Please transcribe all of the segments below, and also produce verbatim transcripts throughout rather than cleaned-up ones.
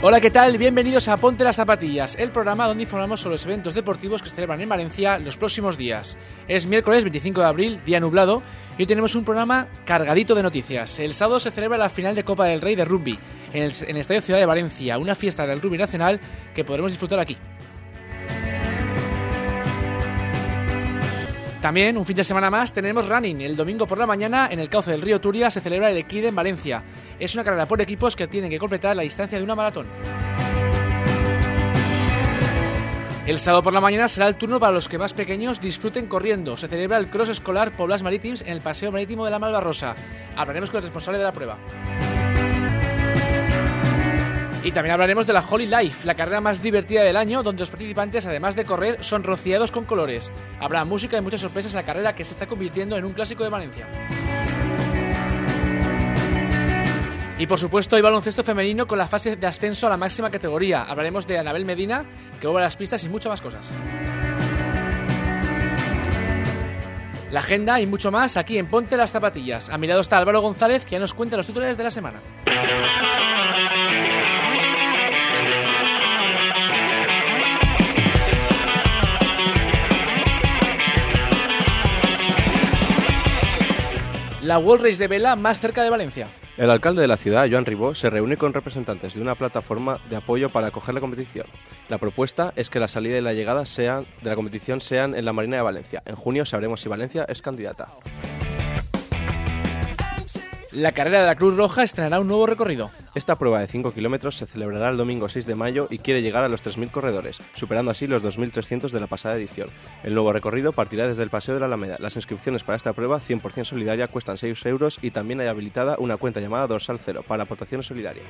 Hola, ¿qué tal? Bienvenidos a Ponte las Zapatillas, el programa donde informamos sobre los eventos deportivos que se celebran en Valencia los próximos días. Es miércoles veinticinco de abril, día nublado, y hoy tenemos un programa cargadito de noticias. El sábado se celebra la final de Copa del Rey de rugby en el, en el Estadio Ciudad de Valencia, una fiesta del rugby nacional que podremos disfrutar aquí. También, un fin de semana más, tenemos running. El domingo por la mañana, en el cauce del río Turia, se celebra el Equide en Valencia. Es una carrera por equipos que tienen que completar la distancia de una maratón. El sábado por la mañana será el turno para los que más pequeños disfruten corriendo. Se celebra el cross escolar Poblats Marítims en el Paseo Marítimo de la Malvarrosa. Hablaremos con el responsable de la prueba. Y también hablaremos de la Holy Life, la carrera más divertida del año, donde los participantes, además de correr, son rociados con colores. Habrá música y muchas sorpresas en la carrera que se está convirtiendo en un clásico de Valencia. Y por supuesto hay baloncesto femenino con la fase de ascenso a la máxima categoría. Hablaremos de Anabel Medina, que vuelve a las pistas y muchas más cosas. La agenda y mucho más aquí en Ponte las Zapatillas. A mi lado está Álvaro González, que ya nos cuenta los titulares de la semana. La World Race de vela más cerca de Valencia. El alcalde de la ciudad, Joan Ribó, se reúne con representantes de una plataforma de apoyo para acoger la competición. La propuesta es que la salida y la llegada sean, de la competición sean en la Marina de Valencia. En junio sabremos si Valencia es candidata. La carrera de la Cruz Roja estrenará un nuevo recorrido. Esta prueba de cinco kilómetros se celebrará el domingo seis de mayo y quiere llegar a los tres mil corredores, superando así los dos mil trescientos de la pasada edición. El nuevo recorrido partirá desde el Paseo de la Alameda. Las inscripciones para esta prueba, cien por ciento solidaria, cuestan seis euros y también hay habilitada una cuenta llamada Dorsal Cero para aportaciones solidarias.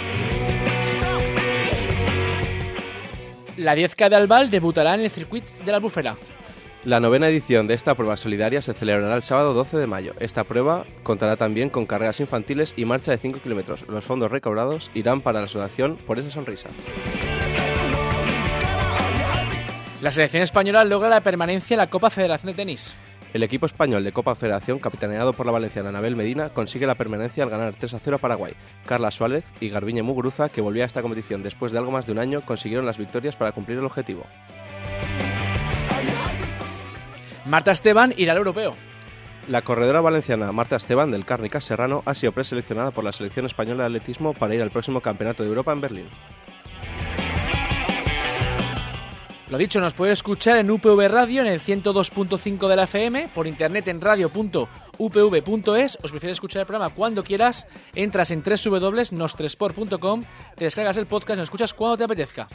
La diez K de Albal debutará en el circuito de la Albufera. La novena edición de esta prueba solidaria se celebrará el sábado doce de mayo. Esta prueba contará también con carreras infantiles y marcha de cinco kilómetros. Los fondos recaudados irán para la asociación Por esa sonrisa. La selección española logra la permanencia en la Copa Federación de Tenis. El equipo español de Copa Federación, capitaneado por la valenciana Anabel Medina, consigue la permanencia al ganar tres a cero a Paraguay. Carla Suárez y Garbiñe Muguruza, que volvía a esta competición después de algo más de un año, consiguieron las victorias para cumplir el objetivo. Marta Esteban irá al europeo. La corredora valenciana Marta Esteban del Càrnica Serrano ha sido preseleccionada por la selección española de atletismo para ir al próximo Campeonato de Europa en Berlín. Lo dicho, nos puede escuchar en U P V Radio en el ciento dos punto cinco de la F M, por internet en radio punto u p v punto es. Os prefieres escuchar el programa cuando quieras, entras en doble u doble u doble u punto nostresport punto com, te descargas el podcast y nos escuchas cuando te apetezca.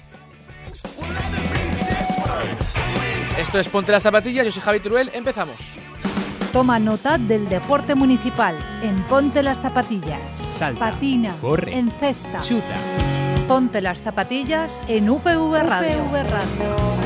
Esto es Ponte las Zapatillas, yo soy Javi Teruel, empezamos. Toma nota del deporte municipal en Ponte las Zapatillas. Salta, patina, corre, encesta, chuta. Ponte las Zapatillas en U P V Radio. U P V Radio.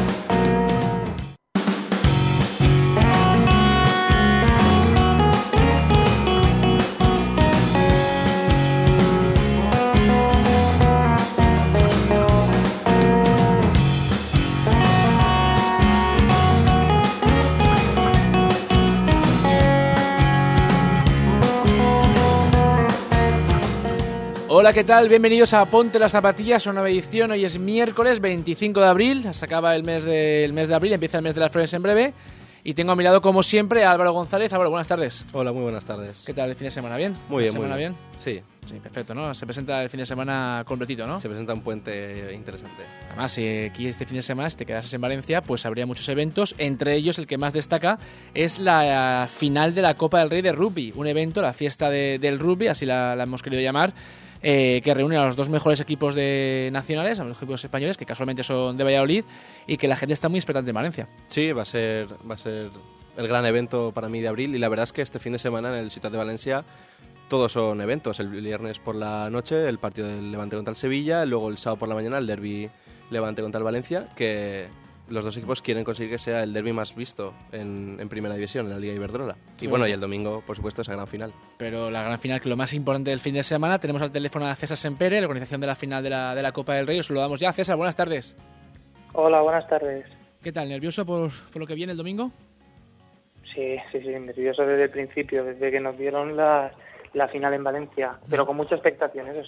Hola, ¿qué tal? Bienvenidos a Ponte las Zapatillas, una nueva edición. Hoy es miércoles veinticinco de abril, se acaba el mes de, el mes de abril, empieza el mes de las flores en breve. Y tengo a mi lado, como siempre, a Álvaro González. Álvaro, buenas tardes. Hola, muy buenas tardes. ¿Qué tal el fin de semana? ¿Bien? Muy bien, ¿La semana muy bien. bien? Sí. Sí, perfecto, ¿no? Se presenta el fin de semana completito, ¿no? Se presenta un puente interesante. Además, si aquí este fin de semana, si te quedases en Valencia, pues habría muchos eventos. Entre ellos, el que más destaca es la final de la Copa del Rey de Rugby. Un evento, la fiesta de, del rugby, así la, la hemos querido llamar, eh, que reúne a los dos mejores equipos de nacionales, a los equipos españoles, que casualmente son de Valladolid, y que la gente está muy expectante en Valencia. Sí, va a ser, va a ser el gran evento para mí de abril, y la verdad es que este fin de semana en el Ciutat de Valencia todos son eventos. El viernes por la noche el partido del Levante contra el Sevilla, luego el sábado por la mañana el derbi Levante contra el Valencia, que los dos equipos quieren conseguir que sea el derbi más visto en, en Primera División, en la Liga Iberdrola. Y bueno, y el domingo, por supuesto, esa gran final. Pero la gran final, que lo más importante del fin de semana, tenemos al teléfono a César Sempere, la organización de la final de la, de la Copa del Rey. Os saludamos ya. César, buenas tardes. Hola, buenas tardes. ¿Qué tal? ¿Nervioso por, por lo que viene el domingo? Sí, sí, sí, nervioso desde el principio, desde que nos dieron la, la final en Valencia, pero con mucha expectación, eso sí.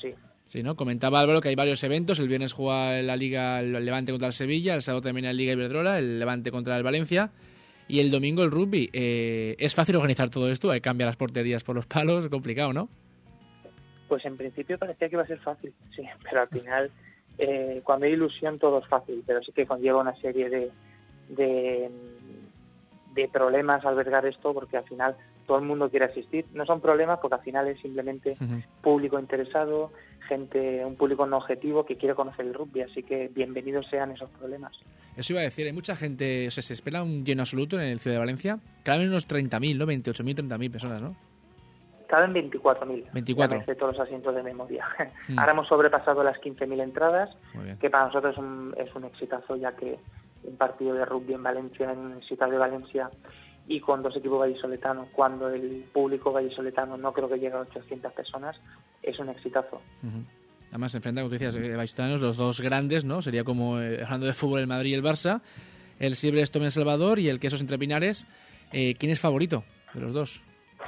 Sí, ¿no? Comentaba Álvaro que hay varios eventos. El viernes juega la Liga el Levante contra el Sevilla, el sábado también la Liga Iberdrola, el Levante contra el Valencia y el domingo el rugby. Eh, ¿Es fácil organizar todo esto? Hay que cambiar las porterías por los palos, es complicado, ¿no? Pues en principio parecía que iba a ser fácil, sí, pero al final, eh, cuando hay ilusión todo es fácil, pero sí que conlleva una serie de, de, de problemas albergar esto, porque al final todo el mundo quiere asistir. No son problemas porque al final es simplemente uh-huh. público interesado, gente, un público no objetivo que quiere conocer el rugby, así que bienvenidos sean esos problemas. Eso iba a decir, hay mucha gente, o sea, se espera un lleno absoluto en el Ciudad de Valencia, caben unos treinta mil, ¿no? veintiocho mil, treinta mil personas, ¿no? Caben veinticuatro mil. veinticuatro. De todos los asientos de memoria. Hmm. Ahora hemos sobrepasado las quince mil entradas, que para nosotros es un, es un exitazo, ya que un partido de rugby en Valencia, en Ciudad de Valencia, y con dos equipos vallisoletanos, cuando el público vallisoletano no creo que llegue a ochocientas personas, es un exitazo. Uh-huh. Además se enfrentan, como tú decías, vallisoletanos, los dos grandes, ¿no? Sería como, eh, hablando de fútbol, el Madrid y el Barça, el Silverstone en El Salvador y el Quesos entre Pinares. Eh, ¿Quién es favorito de los dos?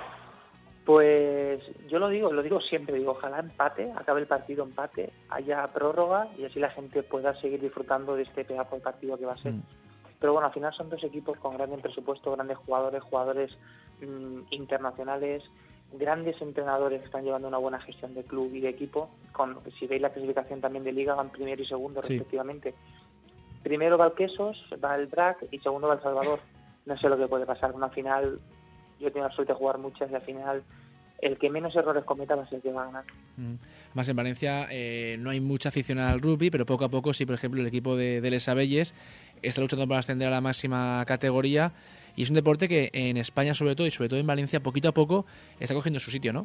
Pues yo lo digo, lo digo siempre, digo, ojalá empate, acabe el partido empate, haya prórroga y así la gente pueda seguir disfrutando de este pedazo de partido que va a ser. Mm. Pero bueno, al final son dos equipos con grandes presupuestos, grandes jugadores, jugadores mmm, internacionales, grandes entrenadores que están llevando una buena gestión de club y de equipo. Con, si veis la clasificación también de Liga, van primero y segundo sí. respectivamente. Primero va el Quesos, va el B R A C y segundo va el Salvador. No sé lo que puede pasar. Una final, yo he tenido la suerte de jugar muchas y al final el que menos errores cometa va a ser el que va a ganar. Más en Valencia eh, no hay mucha afición al rugby, pero poco a poco sí, por ejemplo, el equipo de, de Les Abelles está luchando para ascender a la máxima categoría y es un deporte que en España sobre todo y sobre todo en Valencia poquito a poco está cogiendo su sitio, ¿no?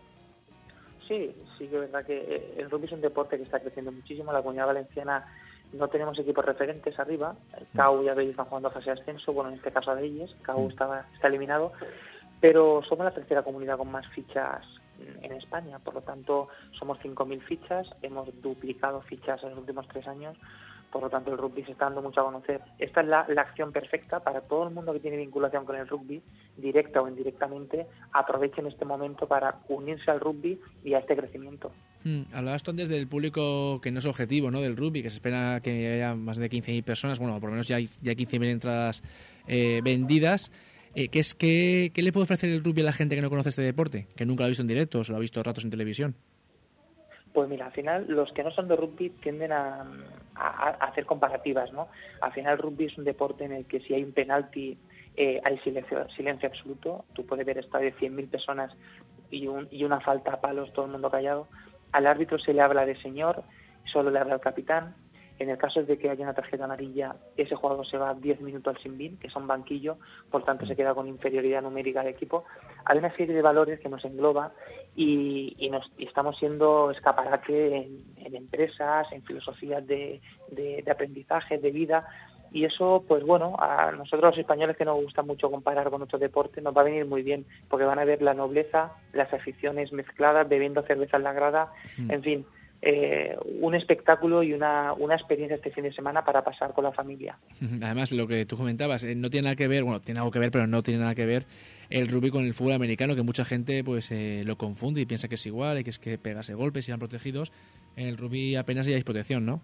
Sí, sí que es verdad que el rugby es un deporte que está creciendo muchísimo. La Comunidad Valenciana no tenemos equipos referentes arriba. El C A U y Abelles están jugando a fase de ascenso, bueno, en este caso Abelles, C A U está, está eliminado, pero somos la tercera comunidad con más fichas en España, por lo tanto somos cinco mil fichas, hemos duplicado fichas en los últimos tres años, por lo tanto el rugby se está dando mucho a conocer. Esta es la, la acción perfecta para todo el mundo que tiene vinculación con el rugby, directa o indirectamente, aprovechen este momento para unirse al rugby y a este crecimiento. Hmm, hablabas tú antes del público que no es objetivo, ¿no?, del rugby, que se espera que haya más de quince mil personas, bueno, por lo menos ya hay, ya hay quince mil entradas eh, vendidas. Eh, ¿qué, es, qué, ¿Qué le puede ofrecer el rugby a la gente que no conoce este deporte? Que nunca lo ha visto en directo o se lo ha visto ratos en televisión. Pues mira, al final los que no son de rugby tienden a, a, a hacer comparativas, ¿no? Al final el rugby es un deporte en el que si hay un penalti eh, hay silencio, silencio absoluto. Tú puedes ver estadio de cien mil personas y, un, y una falta a palos, todo el mundo callado. Al árbitro se le habla de señor, solo le habla al capitán. En el caso de que haya una tarjeta amarilla, ese jugador se va diez minutos al sin-bin, que es un banquillo, por tanto se queda con inferioridad numérica del equipo. Hay una serie de valores que nos engloba y, y, nos, y estamos siendo escaparate en, en empresas, en filosofías de, de, de aprendizaje, de vida, y eso, pues bueno, a nosotros los españoles que nos gusta mucho comparar con otros deportes, nos va a venir muy bien, porque van a ver la nobleza, las aficiones mezcladas, bebiendo cerveza en la grada, mm. en fin. Eh, un espectáculo y una, una experiencia este fin de semana para pasar con la familia. Además, lo que tú comentabas, eh, no tiene nada que ver, bueno, tiene algo que ver, pero no tiene nada que ver el rugby con el fútbol americano, que mucha gente pues eh, lo confunde y piensa que es igual y que es que pegase golpes y irán protegidos. En el rugby apenas ya hay protección, ¿no?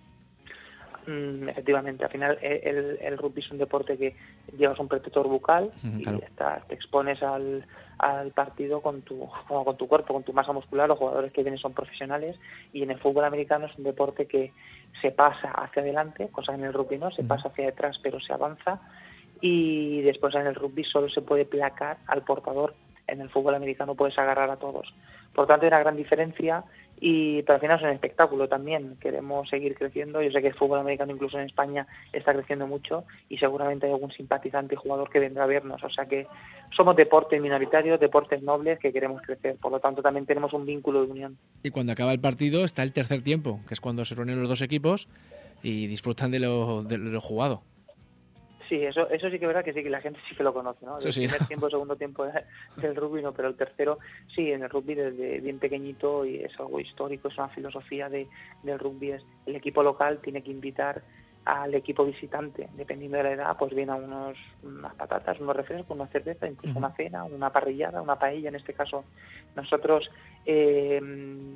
Mm, efectivamente, al final el, el rugby es un deporte que llevas un protector bucal uh-huh, y claro. estás, te expones al, al partido con tu, con tu cuerpo, con tu masa muscular. Los jugadores que vienen son profesionales y en el fútbol americano es un deporte que se pasa hacia adelante, cosa que en el rugby no, se uh-huh. pasa hacia detrás pero se avanza, y después en el rugby solo se puede placar al portador. En el fútbol americano puedes agarrar a todos. Por tanto hay una gran diferencia. Y pero al final es un espectáculo también, queremos seguir creciendo. Yo sé que el fútbol americano incluso en España está creciendo mucho y seguramente hay algún simpatizante y jugador que vendrá a vernos, o sea que somos deportes minoritarios, deportes nobles que queremos crecer, por lo tanto también tenemos un vínculo de unión. Y cuando acaba el partido está el tercer tiempo, que es cuando se reúnen los dos equipos y disfrutan de lo, de lo jugado. Sí, eso eso sí que es verdad que sí, que la gente sí que lo conoce, ¿no? El sí, primer ¿no? tiempo, segundo tiempo del rugby, no, pero el tercero, sí, en el rugby desde bien pequeñito, y es algo histórico, es una filosofía de, del rugby, es el equipo local tiene que invitar al equipo visitante, dependiendo de la edad, pues viene a unos, unas patatas, unos refrescos, una cerveza, incluso uh-huh. una cena, una parrillada, una paella, en este caso nosotros... Eh,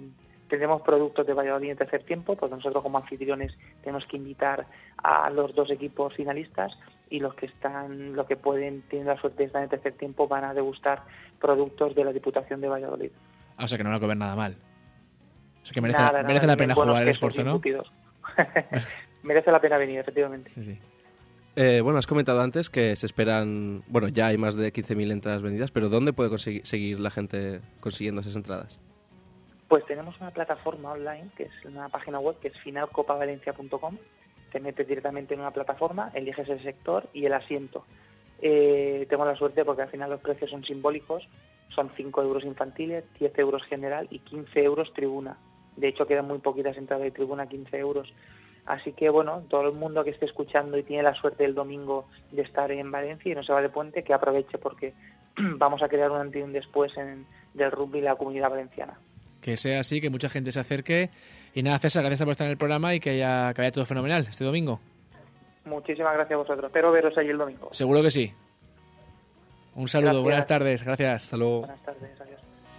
Tendremos productos de Valladolid en tercer tiempo, porque nosotros como anfitriones tenemos que invitar a los dos equipos finalistas y los que están, los que pueden, tienen la suerte de estar en tercer tiempo van a degustar productos de la Diputación de Valladolid. Ah, o sea que no van a comer nada mal. O sea que merece, nada, merece nada, la pena jugar el esfuerzo, ¿no? Merece la pena venir, efectivamente. Sí, sí. Eh, bueno, has comentado antes que se esperan, bueno, ya hay más de quince mil entradas vendidas, pero ¿dónde puede conseguir, seguir la gente consiguiendo esas entradas? Pues tenemos una plataforma online, que es una página web, que es final copa valencia punto com. Te metes directamente en una plataforma, eliges el sector y el asiento. Eh, tengo la suerte porque al final los precios son simbólicos, son cinco euros infantiles, diez euros general y quince euros tribuna. De hecho, quedan muy poquitas entradas de tribuna, quince euros. Así que, bueno, todo el mundo que esté escuchando y tiene la suerte el domingo de estar en Valencia y no se va de puente, que aproveche porque vamos a crear un antes y un después en, del rugby y la comunidad valenciana. Que sea así, que mucha gente se acerque. Y nada, César, gracias por estar en el programa y que haya, que vaya todo fenomenal este domingo. Muchísimas gracias a vosotros. Espero veros ahí el domingo. Seguro que sí. Un saludo, Gracias. Buenas tardes, gracias. Hasta luego. Buenas tardes, adiós.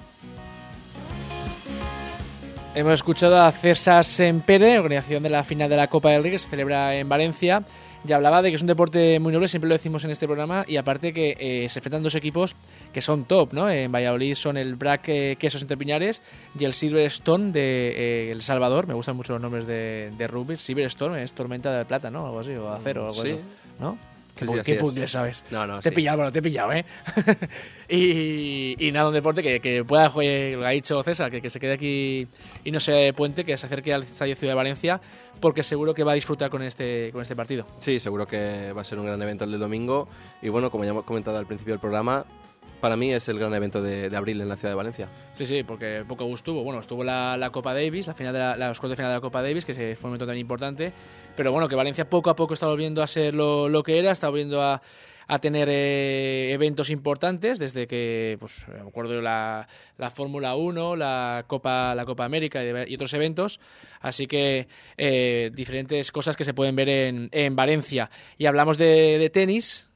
Hemos escuchado a César Sempere, organización de la final de la Copa del Rey que se celebra en Valencia. Ya hablaba de que es un deporte muy noble, siempre lo decimos en este programa, y aparte que eh, se enfrentan dos equipos que son top, ¿no? En Valladolid son el Brac eh, Quesos Entre Piñares y el Silverstone de eh, El Salvador. Me gustan mucho los nombres de, de rugby. Silverstone es tormenta de plata, ¿no? Algo así, o de acero, o algo Sí. así, ¿no? Sí, ¿Qué, sí, qué así punto es. sabes? No, no, te he sí. pillado, bueno, te he pillado, ¿eh? y, y nada, un deporte que, que pueda, eh, lo ha dicho César, que, que se quede aquí y no se vaya de puente, que se acerque al Estadio Ciudad de Valencia, porque seguro que va a disfrutar con este, con este partido. Sí, seguro que va a ser un gran evento el del domingo. Y bueno, como ya hemos comentado al principio del programa, para mí es el gran evento de, de abril en la ciudad de Valencia. Sí, sí, porque poco estuvo. Bueno, estuvo la, la Copa Davis, la final de la, la, los cuartos de final de la Copa Davis, que fue un momento tan importante. Pero bueno, que Valencia poco a poco está volviendo a ser lo, lo que era, está volviendo a, a tener eh, eventos importantes, desde que, pues, me acuerdo de la, la Fórmula uno, la Copa, la Copa América y, y otros eventos. Así que eh, diferentes cosas que se pueden ver en, en Valencia. Y hablamos de, de tenis.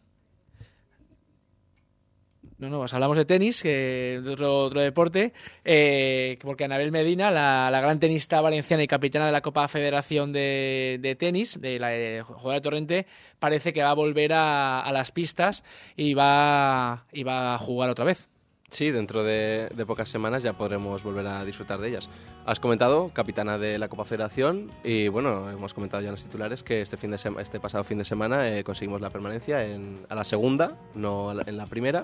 No, no, pues hablamos de tenis, que de otro, otro deporte, eh, porque Anabel Medina, la, la gran tenista valenciana y capitana de la Copa Federación de, de Tenis, de la de jugadora de Torrente, parece que va a volver a, a las pistas y va, y va a jugar otra vez. Sí, dentro de, de pocas semanas ya podremos volver a disfrutar de ellas. Has comentado, capitana de la Copa Federación, y bueno, hemos comentado ya en los titulares que este, fin de sema, este pasado fin de semana eh, conseguimos la permanencia en, a la segunda, no a la, en la primera.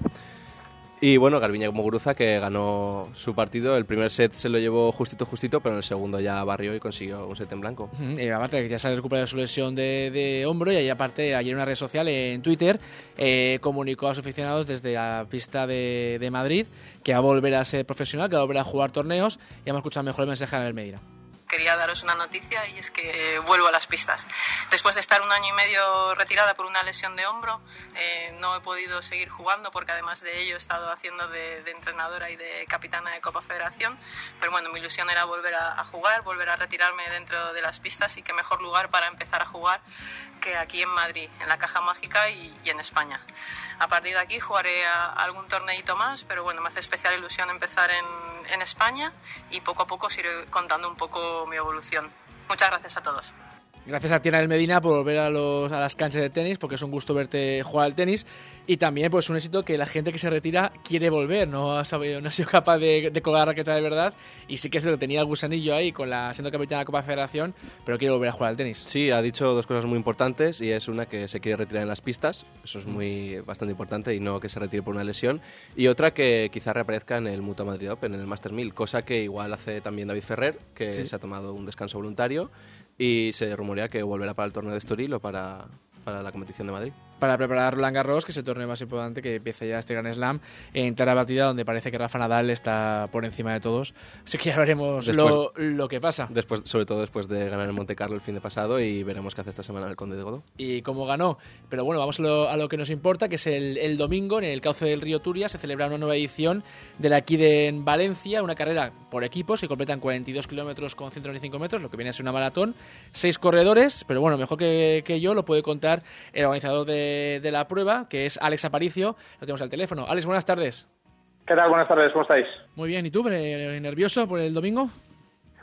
Y bueno, Garbiñe Muguruza, que ganó su partido, el primer set se lo llevó justito, justito, pero en el segundo ya barrió y consiguió un set en blanco. Uh-huh. Y aparte que ya se ha recuperado de su lesión de, de hombro, y ahí aparte ayer en una red social, en Twitter, eh, comunicó a sus aficionados desde la pista de, de Madrid que va a volver a ser profesional, que va a volver a jugar torneos, y hemos escuchado mejor el mensaje de Anabel Medina. Quería daros una noticia y es que vuelvo a las pistas. Después de estar un año y medio retirada por una lesión de hombro, eh, no he podido seguir jugando porque además de ello he estado haciendo de, de entrenadora y de capitana de Copa Federación. Pero bueno, mi ilusión era volver a, a jugar, volver a retirarme dentro de las pistas, y qué mejor lugar para empezar a jugar que aquí en Madrid, en la Caja Mágica y, y en España. A partir de aquí jugaré a, a algún torneito más, pero bueno, me hace especial ilusión empezar en, en España, y poco a poco os iré contando un poco mi evolución. Muchas gracias a todos. Gracias a ti, Anabel Medina, por volver a, los, a las canchas de tenis, porque es un gusto verte jugar al tenis. Y también pues un éxito que la gente que se retira quiere volver, no ha, sabido, no ha sido capaz de, de colgar la raqueta de verdad. Y sí que es lo que tenía el gusanillo ahí, con la siendo capitana de la Copa Federación, pero quiere volver a jugar al tenis. Sí, ha dicho dos cosas muy importantes, y es una que se quiere retirar en las pistas, eso es muy bastante importante, y no que se retire por una lesión. Y otra que quizá reaparezca en el Mutua Madrid Open, en el Master mil, cosa que igual hace también David Ferrer, que sí. se ha tomado un descanso voluntario, y se rumorea que volverá para el torneo de Estoril o para, para la competición de Madrid. Para preparar Roland Garros, que es el torneo más importante que empieza ya este Grand Slam, en terra batida, donde parece que Rafa Nadal está por encima de todos. Así que ya veremos después, lo, lo que pasa. Después, sobre todo después de ganar en Monte Carlo el fin de pasado, y veremos qué hace esta semana el Conde de Godó. Y cómo ganó. Pero bueno, vamos a lo, a lo que nos importa, que es el, el domingo, en el cauce del río Turia, se celebra una nueva edición de la Kid en Valencia, una carrera por equipos que completan cuarenta y dos kilómetros con ciento veinticinco metros, lo que viene a ser una maratón. Seis corredores, pero bueno, mejor que, que yo lo puede contar el organizador de, de la prueba, que es Alex Aparicio. Lo tenemos al teléfono. Alex, buenas tardes. ¿Qué tal? Buenas tardes, ¿cómo estáis? Muy bien, ¿y tú? ¿Nervioso por el domingo?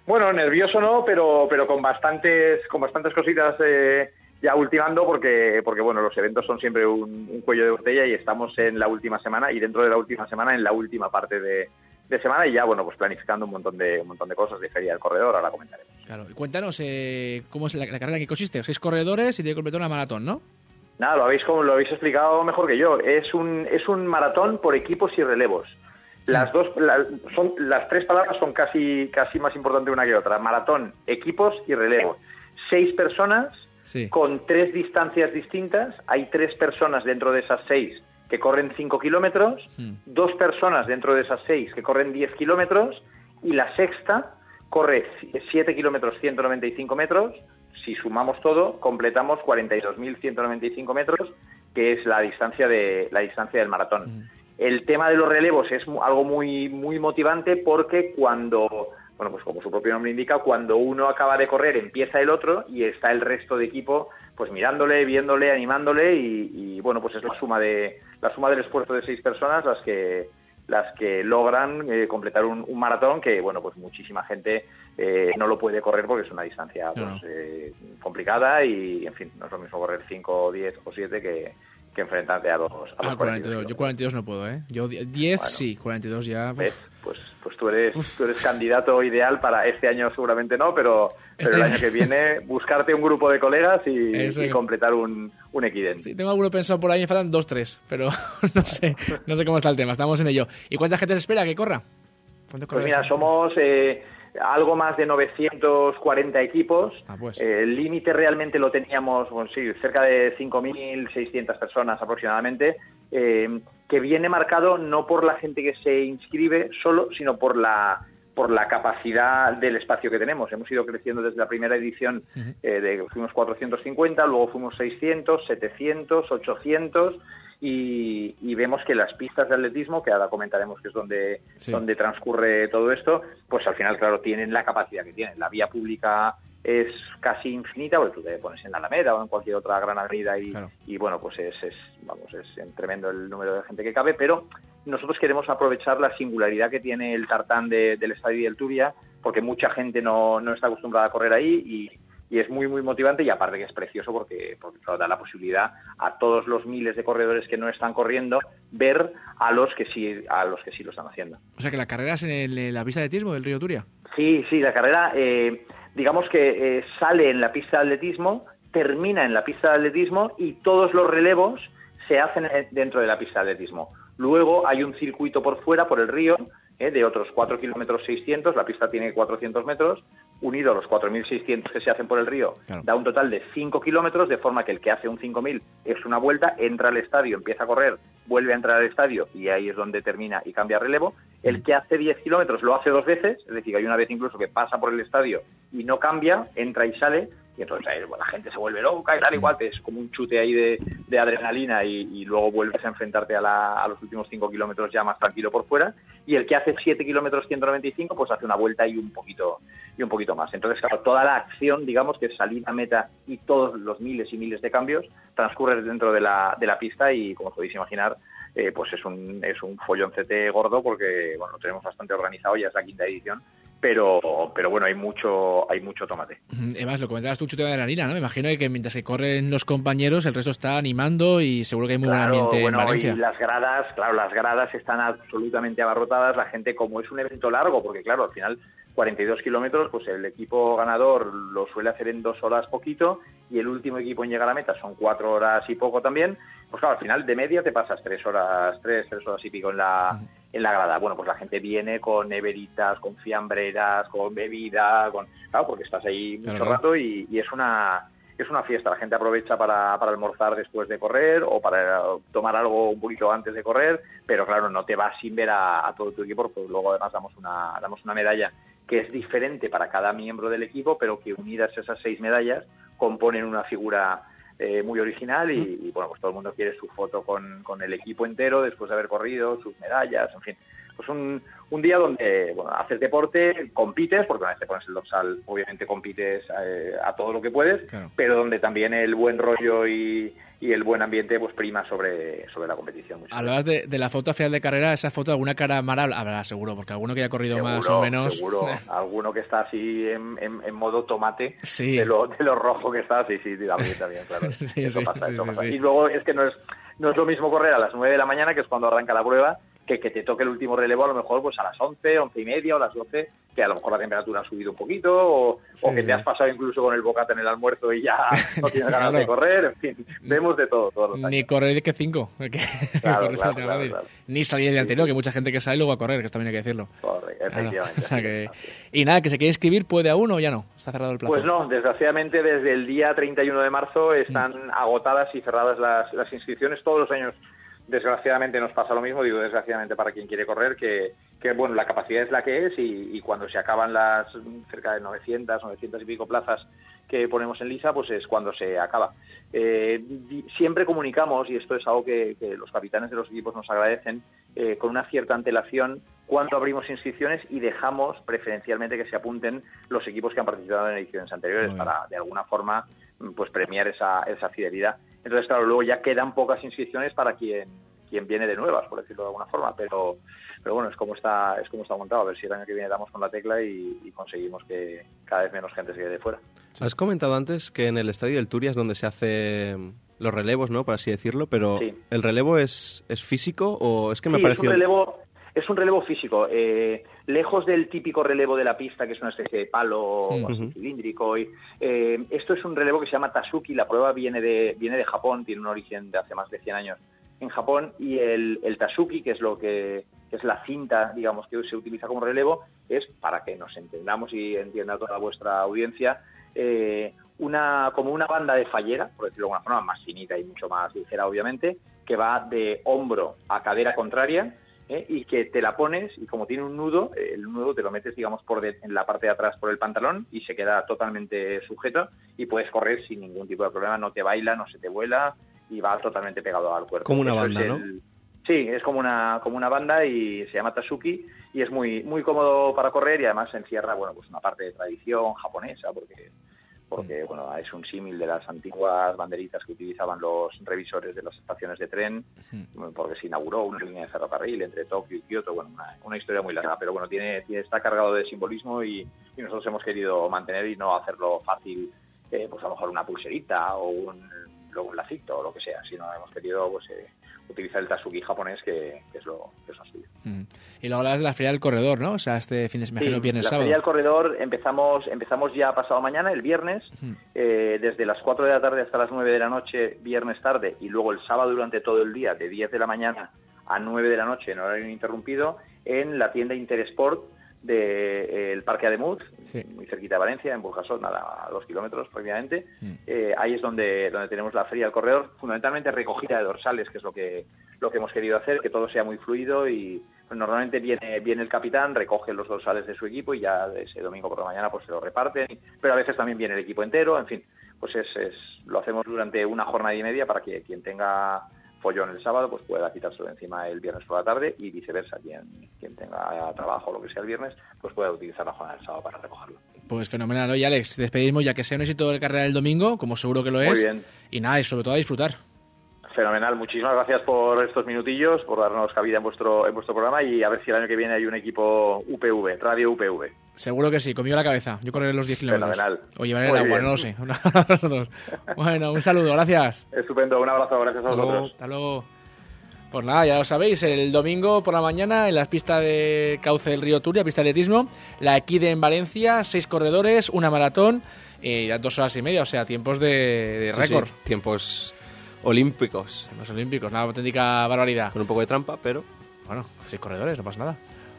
Bueno, nervioso no, pero pero con bastantes con bastantes cositas eh, ya ultimando, porque porque bueno, los eventos son siempre un, un cuello de botella y estamos en la última semana y dentro de la última semana en la última parte de, de semana y ya bueno, pues planificando un montón de un montón de cosas de Feria del Corredor, ahora comentaremos. Claro, y cuéntanos eh, cómo es la, la carrera, en qué consiste. Seis corredores y tiene que completar una maratón, ¿no? Nada, lo habéis como lo habéis explicado mejor que yo. Es un es un maratón por equipos y relevos. Las dos, la, son, las tres palabras son casi, casi más importantes una que otra. Maratón, equipos y relevo. Seis personas sí. con tres distancias distintas. Hay tres personas dentro de esas seis que corren cinco kilómetros, sí. dos personas dentro de esas seis que corren diez kilómetros y la sexta corre siete kilómetros ciento noventa y cinco metros. Si sumamos todo, completamos cuarenta y dos mil ciento noventa y cinco metros, que es la distancia de la distancia del maratón. Mm. El tema de los relevos es algo muy muy motivante porque cuando, bueno, pues como su propio nombre indica, cuando uno acaba de correr empieza el otro y está el resto de equipo pues mirándole, viéndole, animándole y, y bueno, pues es la suma de la suma del esfuerzo de seis personas las que las que logran eh, completar un, un maratón que, bueno, pues muchísima gente eh, no lo puede correr porque es una distancia pues, no. eh, complicada y, en fin, no es lo mismo correr cinco, diez o siete que que enfrentarte a los, a los ah, cuarenta y dos. Yo cuarenta y dos no puedo, ¿eh? Yo diez bueno, sí, cuarenta y dos ya... ¿ves? Pues pues tú eres tú eres candidato ideal para este año, seguramente no, pero, este pero el año que viene buscarte un grupo de colegas y, y completar un, un Equiden. Sí, tengo alguno pensado por ahí, me faltan dos, tres, pero no sé no sé cómo está el tema, estamos en ello. ¿Y cuánta gente se espera que corra? Pues mira, somos... Eh, algo más de novecientos cuarenta equipos. Ah, pues. eh, el límite realmente lo teníamos, bueno, sí, cerca de cinco mil seiscientas personas aproximadamente, eh, que viene marcado no por la gente que se inscribe solo, sino por la por la capacidad del espacio que tenemos. Hemos ido creciendo desde la primera edición, uh-huh. eh, de, fuimos cuatrocientos cincuenta, luego fuimos seiscientos, setecientos, ochocientos... Y, y vemos que las pistas de atletismo, que ahora comentaremos que es donde, sí. donde transcurre todo esto, pues al final, claro, tienen la capacidad que tienen. La vía pública es casi infinita, porque tú te pones en la Alameda o en cualquier otra gran avenida y, claro. y bueno, pues es, es, vamos, es tremendo el número de gente que cabe, pero nosotros queremos aprovechar la singularidad que tiene el tartán de, del Estadio del Turia, porque mucha gente no, no está acostumbrada a correr ahí y Y es muy, muy motivante y aparte que es precioso porque, porque claro, da la posibilidad a todos los miles de corredores que no están corriendo ver a los que sí a los que sí lo están haciendo. O sea que la carrera es en, el, en la pista de atletismo del Río Turia. Sí, sí, la carrera, eh, digamos que eh, sale en la pista de atletismo, termina en la pista de atletismo y todos los relevos se hacen dentro de la pista de atletismo. Luego hay un circuito por fuera, por el río, eh, de otros cuatro kilómetros seiscientos, la pista tiene cuatrocientos metros, unido a los cuatro mil seiscientos que se hacen por el río, claro. da un total de cinco kilómetros, de forma que el que hace un cinco mil es una vuelta, entra al estadio, empieza a correr, vuelve a entrar al estadio y ahí es donde termina y cambia relevo. El que hace diez kilómetros lo hace dos veces, es decir, hay una vez incluso que pasa por el estadio y no cambia, entra y sale, y entonces ahí, bueno, la gente se vuelve loca y tal, igual, es como un chute ahí de, de adrenalina y, y luego vuelves a enfrentarte a, la, a los últimos cinco kilómetros ya más tranquilo por fuera, y el que hace siete kilómetros ciento noventa y cinco pues hace una vuelta y un poquito y un poquito más. Entonces, claro, toda la acción, digamos, que es salir a meta y todos los miles y miles de cambios transcurre dentro de la, de la pista y, como podéis imaginar, eh, pues es un, es un folloncete gordo porque, bueno, lo tenemos bastante organizado, ya es la quinta edición, pero pero bueno, hay mucho hay mucho tomate. Además, lo comentabas tú, chute de adrenalina, ¿no? Me imagino que mientras que corren los compañeros, el resto está animando y seguro que hay muy claro, buen ambiente bueno, en Valencia. Y las gradas, claro, las gradas están absolutamente abarrotadas, la gente, como es un evento largo, porque claro, al final cuarenta y dos kilómetros, pues el equipo ganador lo suele hacer en dos horas poquito y el último equipo en llegar a meta son cuatro horas y poco también, pues claro, al final de media te pasas tres horas, tres, tres horas y pico en la... Uh-huh. en la grada. Bueno, pues la gente viene con neveritas, con fiambreras, con bebida, con claro, porque estás ahí mucho claro, rato y, y es una es una fiesta. La gente aprovecha para, para almorzar después de correr o para tomar algo un poquito antes de correr, pero claro, no te vas sin ver a, a todo tu equipo, porque luego además damos una damos una medalla que es diferente para cada miembro del equipo, pero que unidas esas seis medallas componen una figura Eh, muy original y, y bueno, pues todo el mundo quiere su foto con, con el equipo entero después de haber corrido, sus medallas, en fin, pues un, un día donde, bueno, haces deporte, compites, porque una vez te pones el dorsal, obviamente compites eh, a todo lo que puedes, claro. pero donde también el buen rollo y, y el buen ambiente pues prima sobre, sobre la competición. Hablabas de, de la foto a final de carrera, esa foto, alguna cara mala habrá seguro, porque alguno que haya corrido seguro, más o menos... Seguro, alguno que está así en, en, en modo tomate, sí. de, lo, de lo rojo que está, sí, sí, también, también claro. sí, eso sí, pasa, sí, eso sí, pasa. sí. Y luego es que no es, no es lo mismo correr a las nueve de la mañana, que es cuando arranca la prueba, que que te toque el último relevo a lo mejor pues a las once, once y media o las doce, que a lo mejor la temperatura ha subido un poquito, o, sí, o que sí. te has pasado incluso con el bocata en el almuerzo y ya no tienes ganas claro. de correr, en fin, vemos de todo todos los años. Ni correr que cinco, que claro, claro, claro, claro. ni salir del anterior, que mucha gente que sale luego a correr, que esto también hay que decirlo. Correcto, efectivamente. Claro. O sea que... Y nada, que se quiere inscribir, ¿puede aún o ya no? ¿Está cerrado el plazo? Pues no, desgraciadamente desde el día treinta y uno de marzo están mm. agotadas y cerradas las, las inscripciones. Todos los años desgraciadamente nos pasa lo mismo, digo desgraciadamente para quien quiere correr, que, que bueno, la capacidad es la que es y, y cuando se acaban las cerca de novecientas, novecientas y pico plazas que ponemos en lisa, pues es cuando se acaba. Eh, siempre comunicamos, y esto es algo que, que los capitanes de los equipos nos agradecen, eh, con una cierta antelación cuando abrimos inscripciones y dejamos preferencialmente que se apunten los equipos que han participado en ediciones anteriores para, de alguna forma, pues premiar esa, esa fidelidad. Entonces, claro, luego ya quedan pocas inscripciones para quien quien viene de nuevas, por decirlo de alguna forma, pero pero bueno, es como está es como está montado. A ver si el año que viene damos con la tecla y, y conseguimos que cada vez menos gente se quede fuera. Has comentado antes que en el estadio del Turia es donde se hace los relevos, ¿no? Por así decirlo, pero sí. ¿el relevo es, es físico o es que me sí, pareció...? Es un relevo, es un relevo físico, eh, lejos del típico relevo de la pista, que es una especie de palo sí. así, cilíndrico. Y, eh, esto es un relevo que se llama Tasuki, la prueba viene de, viene de Japón, tiene un origen de hace más de cien años en Japón, y el, el Tasuki, que es lo que, que es la cinta, digamos, que se utiliza como relevo, es, para que nos entendamos y entienda toda vuestra audiencia, eh, una como una banda de fallera, por decirlo de alguna forma, más finita y mucho más ligera, obviamente, que va de hombro a cadera contraria, ¿eh? y que te la pones y como tiene un nudo, el nudo te lo metes, digamos, por de, en la parte de atrás por el pantalón y se queda totalmente sujeto y puedes correr sin ningún tipo de problema, no te baila, no se te vuela y va totalmente pegado al cuerpo. Como una Eso banda, el, ¿no? Sí, es como una como una banda y se llama Tasuki y es muy muy cómodo para correr y además encierra, bueno, pues una parte de tradición japonesa porque porque bueno, es un símil de las antiguas banderitas que utilizaban los revisores de las estaciones de tren, porque se inauguró una línea de ferrocarril entre Tokio y Kioto, bueno, una, una historia muy larga, pero bueno, tiene, tiene está cargado de simbolismo y, y nosotros hemos querido mantener y no hacerlo fácil, eh, pues a lo mejor una pulserita o un, luego un lacito o lo que sea, sino hemos querido pues eh, utilizar el Tasuki japonés, que, que es lo que es lo suyo. Mm. Y luego hablas de la Feria del Corredor, ¿no? O sea, este fin de semana, sí, viernes, la sábado. La Feria del Corredor empezamos empezamos ya pasado mañana, el viernes, mm. eh, desde las cuatro de la tarde hasta las nueve de la noche, viernes tarde, y luego el sábado durante todo el día, de diez de la mañana a nueve de la noche, en horario ininterrumpido, en la tienda Interesport del de, eh, Parque Ademuz, sí. muy cerquita de Valencia, en Burjasot, nada, a dos kilómetros prácticamente. Mm. Eh, ahí es donde, donde tenemos la Feria del Corredor, fundamentalmente recogida de dorsales, que es lo que, lo que hemos querido hacer, que todo sea muy fluido y pues, normalmente viene, viene el capitán, recoge los dorsales de su equipo y ya ese domingo por la mañana pues se lo reparten, pero a veces también viene el equipo entero, en fin, pues es, es lo hacemos durante una jornada y media para que quien tenga follón el sábado pues pueda quitárselo de encima el viernes por la tarde y viceversa, quien, quien tenga trabajo o lo que sea el viernes pues pueda utilizar la jornada del sábado para recogerlo. Pues fenomenal. Oye, Alex, despedimos ya que sea un éxito de carrera del domingo, como seguro que lo es. Muy bien. Y nada, y sobre todo a disfrutar. Fenomenal, muchísimas gracias por estos minutillos, por darnos cabida en vuestro en vuestro programa y a ver si el año que viene hay un equipo U P V, Radio U P V. Seguro que sí, conmigo a la cabeza. Yo correré los diez kilómetros. Fenomenal. O llevaré el agua, no lo sé. Bueno, un saludo, gracias. Estupendo, un abrazo, gracias a Hasta vosotros. Luego. Hasta luego. Pues nada, ya lo sabéis, el domingo por la mañana en las pistas de Cauce del Río Turia, pista de atletismo, la Equide en Valencia, seis corredores, una maratón y eh, dos horas y media, o sea, tiempos de, de récord. Sí, sí, tiempos olímpicos. Los olímpicos, una auténtica barbaridad. Con un poco de trampa, pero... Bueno, seis corredores, no pasa nada.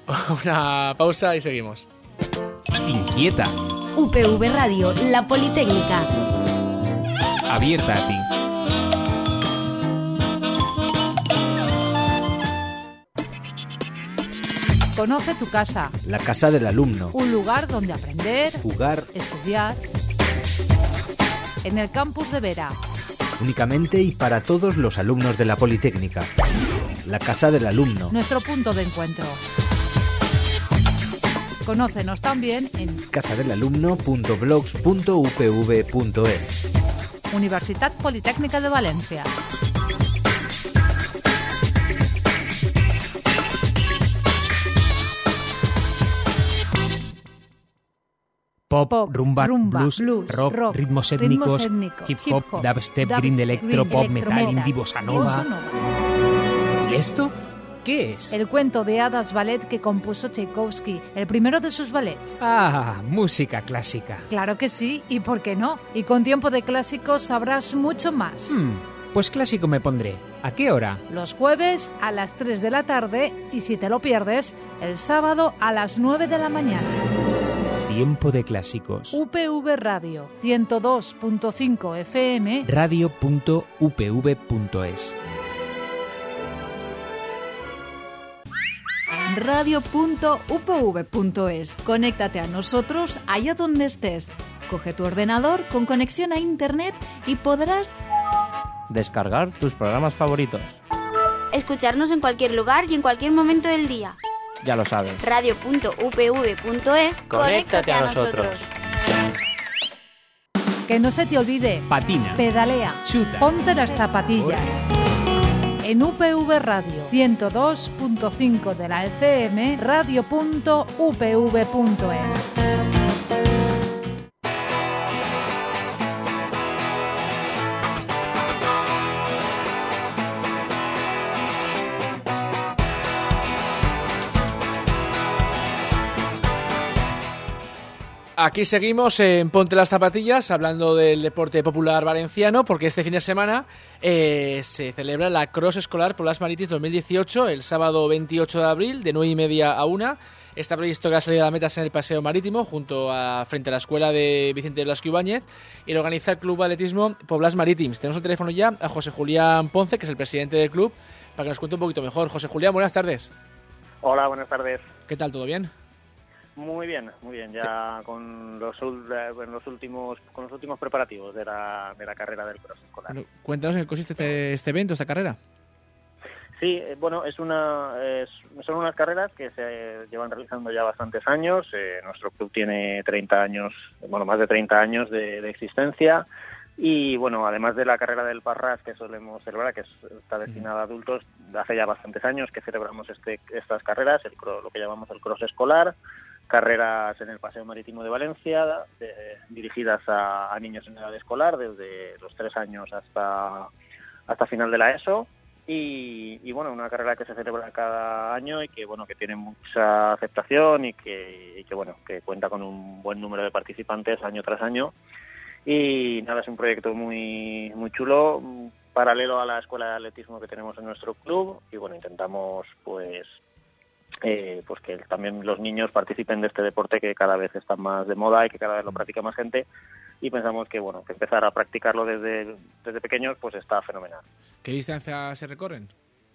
Una pausa y seguimos. Inquieta. U P V Radio, la Politécnica. Abierta a ti. Conoce tu casa. La casa del alumno. Un lugar donde aprender, jugar, estudiar. En el campus de Vera. Únicamente y para todos los alumnos de la Politécnica. la casa del alumno. Nuestro punto de encuentro. Conócenos también en casadelalumno punto blogs punto u p v punto es. Universitat Politécnica de Valencia. Pop, Pop, rumba, rumba, blues, blues, rock, rock, ritmos ritmos étnicos, étnicos, hip hip hop, hop, dubstep, dubstep, grind electro, grind pop, electro, metal, metal, indie, bossa bossa nova. nova. ¿Y esto qué es? El cuento de hadas ballet que compuso Tchaikovsky, el primero de sus ballets. Ah, música clásica. Claro que sí, ¿y por qué no? Y con Tiempo de Clásicos sabrás mucho más. Hmm, pues clásico me pondré. ¿A qué hora? Los jueves a las tres de la tarde y si te lo pierdes, el sábado a las nueve de la mañana. Tiempo de clásicos. U P V Radio, ciento dos punto cinco F M. radio punto u p v punto es. radio punto u p v punto es. Conéctate a nosotros allá donde estés. Coge tu ordenador con conexión a internet y podrás descargar tus programas favoritos. Escucharnos en cualquier lugar y en cualquier momento del día. Ya lo sabes. radio punto u p v punto es. Conéctate a nosotros. Que no se te olvide. Patina. Pedalea. Chuta. Ponte las zapatillas. En U P V Radio, ciento dos punto cinco de la F M, radio punto u p v punto es. Aquí seguimos en Ponte las Zapatillas, hablando del deporte popular valenciano, porque este fin de semana eh, se celebra la Cross Escolar Poblas Maritis dos mil dieciocho, el sábado veintiocho de abril, de nueve y media a una. Está previsto que la salida de la meta sea en el Paseo Marítimo, junto a frente a la escuela de Vicente Blasco Ibáñez, y lo organiza el Club de Atletismo Poblas Marítims. Tenemos el teléfono ya a José Julián Ponce, que es el presidente del club, para que nos cuente un poquito mejor. José Julián, buenas tardes. Hola, buenas tardes. ¿Qué tal, todo bien? Muy bien, muy bien, ya con los, los últimos con los últimos preparativos de la, de la carrera del cross escolar. Bueno, cuéntanos en qué consiste este, este evento, esta carrera. Sí, bueno, es una es, son unas carreras que se llevan realizando ya bastantes años. Eh, nuestro club tiene treinta años, bueno, más de treinta años de, de existencia. Y bueno, además de la carrera del Parras que solemos celebrar, que es, está destinada a adultos, hace ya bastantes años que celebramos este, estas carreras, el, lo que llamamos el cross escolar. Carreras en el Paseo Marítimo de Valencia, eh, dirigidas a, a niños en edad escolar, desde los tres años hasta hasta final de la ESO. Y, y bueno, una carrera que se celebra cada año y que bueno que tiene mucha aceptación y que, y que bueno que cuenta con un buen número de participantes año tras año. Y nada, es un proyecto muy muy chulo, paralelo a la escuela de atletismo que tenemos en nuestro club. Y bueno, intentamos pues Eh, pues que también los niños participen de este deporte que cada vez está más de moda y que cada vez lo practica más gente, y pensamos que bueno que empezar a practicarlo desde desde pequeños pues está fenomenal. ¿Qué distancia se recorren?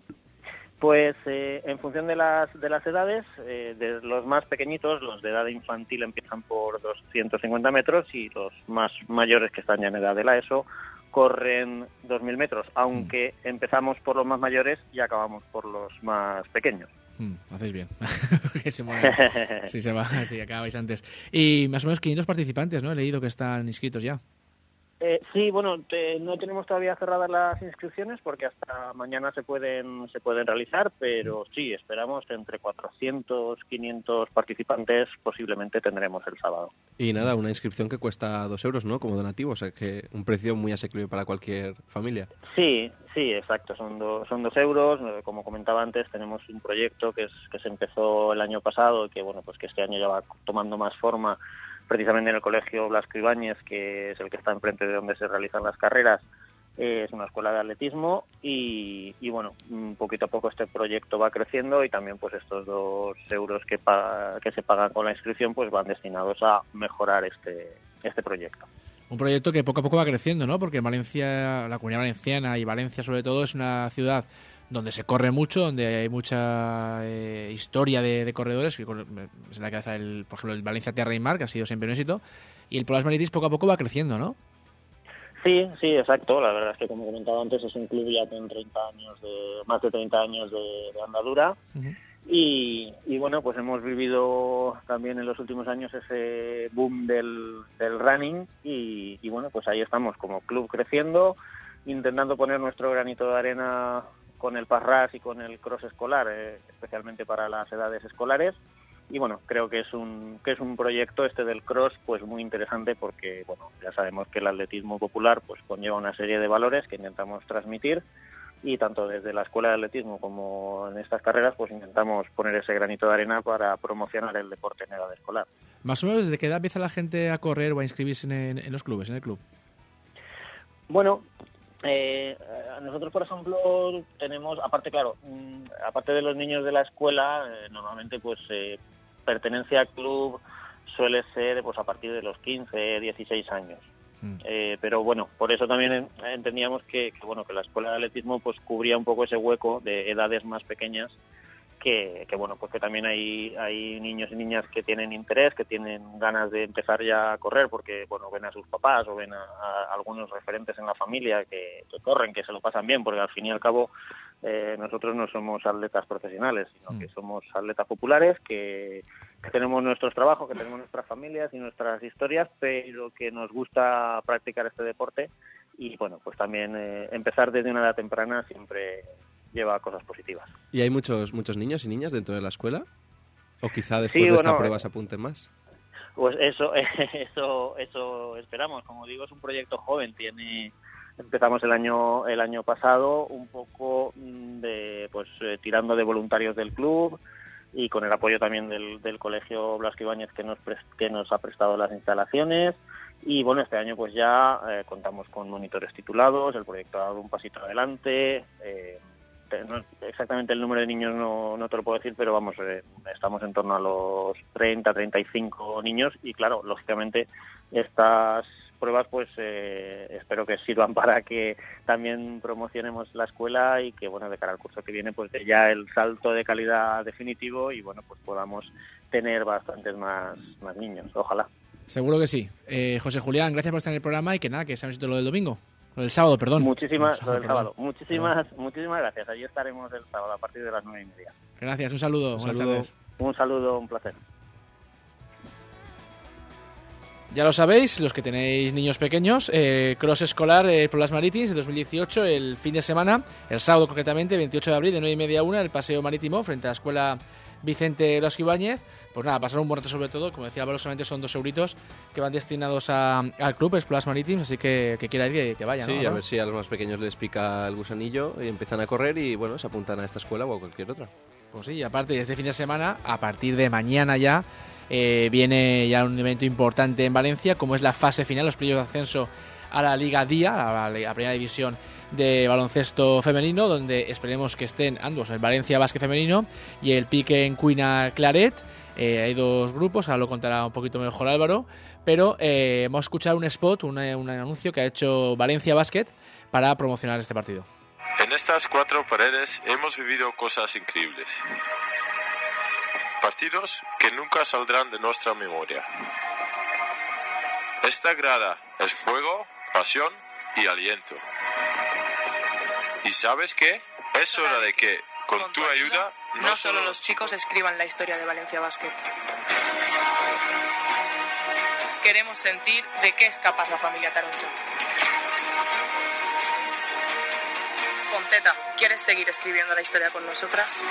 Pues eh, en función de las de las edades, eh, de los más pequeñitos, los de edad infantil empiezan por doscientos cincuenta metros y los más mayores que están ya en edad de la ESO corren dos mil metros, aunque mm. empezamos por los más mayores y acabamos por los más pequeños. Mm, hacéis bien. que se mueve. Sí, se va, sí, acabáis antes. Y más o menos quinientos participantes, ¿no? He leído que están inscritos ya. Eh, sí, bueno, te, no tenemos todavía cerradas las inscripciones porque hasta mañana se pueden se pueden realizar, pero sí, esperamos que entre cuatrocientos, quinientos participantes posiblemente tendremos el sábado. Y nada, una inscripción que cuesta dos euros, ¿no? Como donativo, o sea que un precio muy asequible para cualquier familia. Sí, sí, exacto, son, do, son dos euros. Como comentaba antes, tenemos un proyecto que, es, que se empezó el año pasado y que, bueno, pues que este año ya va tomando más forma, precisamente en el Colegio Blasco Ibáñez, que es el que está enfrente de donde se realizan las carreras. Eh, es una escuela de atletismo y, y bueno, poquito a poco este proyecto va creciendo y también pues estos dos euros que, pa- que se pagan con la inscripción pues van destinados a mejorar este, este proyecto. Un proyecto que poco a poco va creciendo, ¿no? Porque Valencia, la Comunidad Valenciana y Valencia sobre todo es una ciudad donde se corre mucho, donde hay mucha eh, historia de, de corredores, que es en la cabeza, el, por ejemplo, el Valencia Tierra y Mar, que ha sido siempre un éxito, y el Poblas Maritis poco a poco va creciendo, ¿no? Sí, sí, exacto. La verdad es que, como comentaba antes, es un club ya con treinta años de, más de treinta años de, de andadura. Uh-huh. Y, y bueno, pues hemos vivido también en los últimos años ese boom del, del running y, y bueno, pues ahí estamos como club creciendo, intentando poner nuestro granito de arena con el parras y con el cross escolar, eh, especialmente para las edades escolares. Y bueno, creo que es un que es un proyecto este del cross pues muy interesante porque bueno, ya sabemos que el atletismo popular pues conlleva una serie de valores que intentamos transmitir. Y tanto desde la Escuela de Atletismo como en estas carreras, pues intentamos poner ese granito de arena para promocionar el deporte en edad escolar. Más o menos, ¿desde qué edad empieza la gente a correr o a inscribirse en, en los clubes, en el club? Bueno, eh, nosotros, por ejemplo, tenemos, aparte, claro, mmm, aparte de los niños de la escuela, eh, normalmente, pues, eh, pertenencia al club suele ser, pues, a partir de los quince, dieciséis años. Eh, pero bueno, por eso también entendíamos que, que bueno que la escuela de atletismo pues cubría un poco ese hueco de edades más pequeñas que, que bueno pues que también hay hay niños y niñas que tienen interés, que tienen ganas de empezar ya a correr porque bueno ven a sus papás o ven a, a algunos referentes en la familia que, que corren, que se lo pasan bien, porque al fin y al cabo eh, nosotros no somos atletas profesionales, sino mm. que somos atletas populares que que tenemos nuestros trabajos, que tenemos nuestras familias y nuestras historias, pero que nos gusta practicar este deporte y, bueno, pues también eh, empezar desde una edad temprana siempre lleva cosas positivas. ¿Y hay muchos muchos niños y niñas dentro de la escuela? ¿O quizá después sí, de bueno, esta prueba se apunten más? Pues eso, eso, eso esperamos. Como digo, es un proyecto joven, tiene... Empezamos el año el año pasado un poco de pues eh, tirando de voluntarios del club, y con el apoyo también del, del Colegio Blasco Ibáñez que nos prest, que nos ha prestado las instalaciones. Y bueno, este año pues ya eh, contamos con monitores titulados, el proyecto ha dado un pasito adelante. Eh, no, exactamente el número de niños no, no te lo puedo decir, pero vamos, eh, estamos en torno a los treinta, treinta y cinco niños y claro, lógicamente estas pruebas pues eh, espero que sirvan para que también promocionemos la escuela y que bueno de cara al curso que viene pues ya el salto de calidad definitivo y bueno pues podamos tener bastantes más, más niños, ojalá. Seguro que sí. Eh, José Julián, gracias por estar en el programa y que nada, que sea un éxito lo del domingo, lo del sábado, perdón. Muchísimas, lo del sábado, muchísimas, perdón. muchísimas gracias. Allí estaremos el sábado a partir de las nueve y media. Gracias, un saludo. Un Buenas saludo. tardes. Un saludo, un placer. Ya lo sabéis, los que tenéis niños pequeños, eh, cross escolar eh, por las Marítins de dos mil dieciocho, el fin de semana, el sábado concretamente, veintiocho de abril, de nueve y media a una, el paseo marítimo frente a la escuela Vicente Blasco Ibáñez. Pues nada, pasar un buen rato sobre todo, como decía Álvaro, solamente son dos euritos que van destinados a, al club Exploras Marítins, así que que quiera ir que, que vaya, sí, ¿no? a ver si a los más pequeños les pica el gusanillo y empiezan a correr y bueno, se apuntan a esta escuela o a cualquier otra. Pues sí, aparte este fin de semana, a partir de mañana ya, eh, viene ya un evento importante en Valencia, como es la fase final, los playoffs de ascenso a la Liga Día, a la, a la primera división de baloncesto femenino, donde esperemos que estén ambos, el Valencia Básquet femenino y el Pique en Cuina Claret. Eh, hay dos grupos, ahora lo contará un poquito mejor Álvaro, pero eh, vamos a escuchar un spot, un, un anuncio que ha hecho Valencia Básquet para promocionar este partido. En estas cuatro paredes hemos vivido cosas increíbles. Partidos que nunca saldrán de nuestra memoria. Esta grada es fuego, pasión y aliento. ¿Y sabes qué? Es hora de que, con tu ayuda, no solo los chicos escriban la historia de Valencia Básquet. Queremos sentir de qué es capaz la familia Taroncha. Fonteta, ¿quieres seguir escribiendo la historia con nosotras?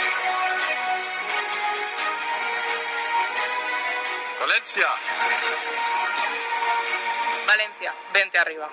Valencia. Valencia, vente arriba.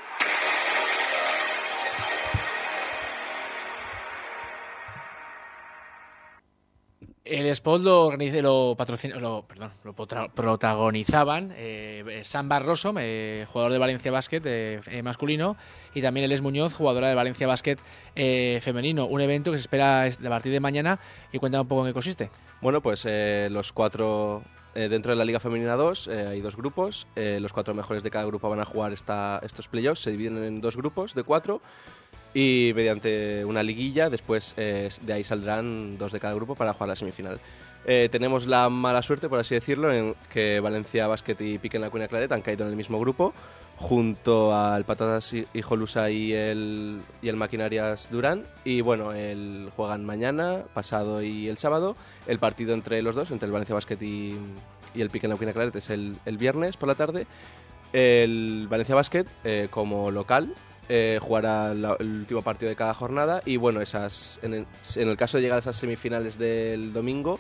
El spot lo, organiz- lo, patrocin- lo, perdón, lo potra- protagonizaban eh, Sam Barroso, eh, jugador de Valencia Básquet eh, eh, masculino, y también Eles Muñoz, jugadora de Valencia Básquet eh, femenino. Un evento que se espera a partir de mañana, y cuéntame un poco en qué consiste. Bueno, pues eh, los cuatro... Eh, dentro de la Liga Femenina dos eh, hay dos grupos. Eh, los cuatro mejores de cada grupo van a jugar esta, estos playoffs. Se dividen en dos grupos de cuatro y mediante una liguilla después eh, de ahí saldrán dos de cada grupo para jugar la semifinal. Eh, tenemos la mala suerte, por así decirlo, en que Valencia Básquet y Pique en la Cuina Claret han caído en el mismo grupo, junto al Patatas Hijolusa y el, y el Maquinarias Durán. Y bueno, el, juegan mañana, pasado y el sábado. El partido entre los dos, entre el Valencia Basket y, y el Piquen Lauquina Claret, es el, el viernes por la tarde. El Valencia Basket, eh, como local, eh, jugará la, el último partido de cada jornada. Y bueno, esas en el, en el caso de llegar a esas semifinales del domingo,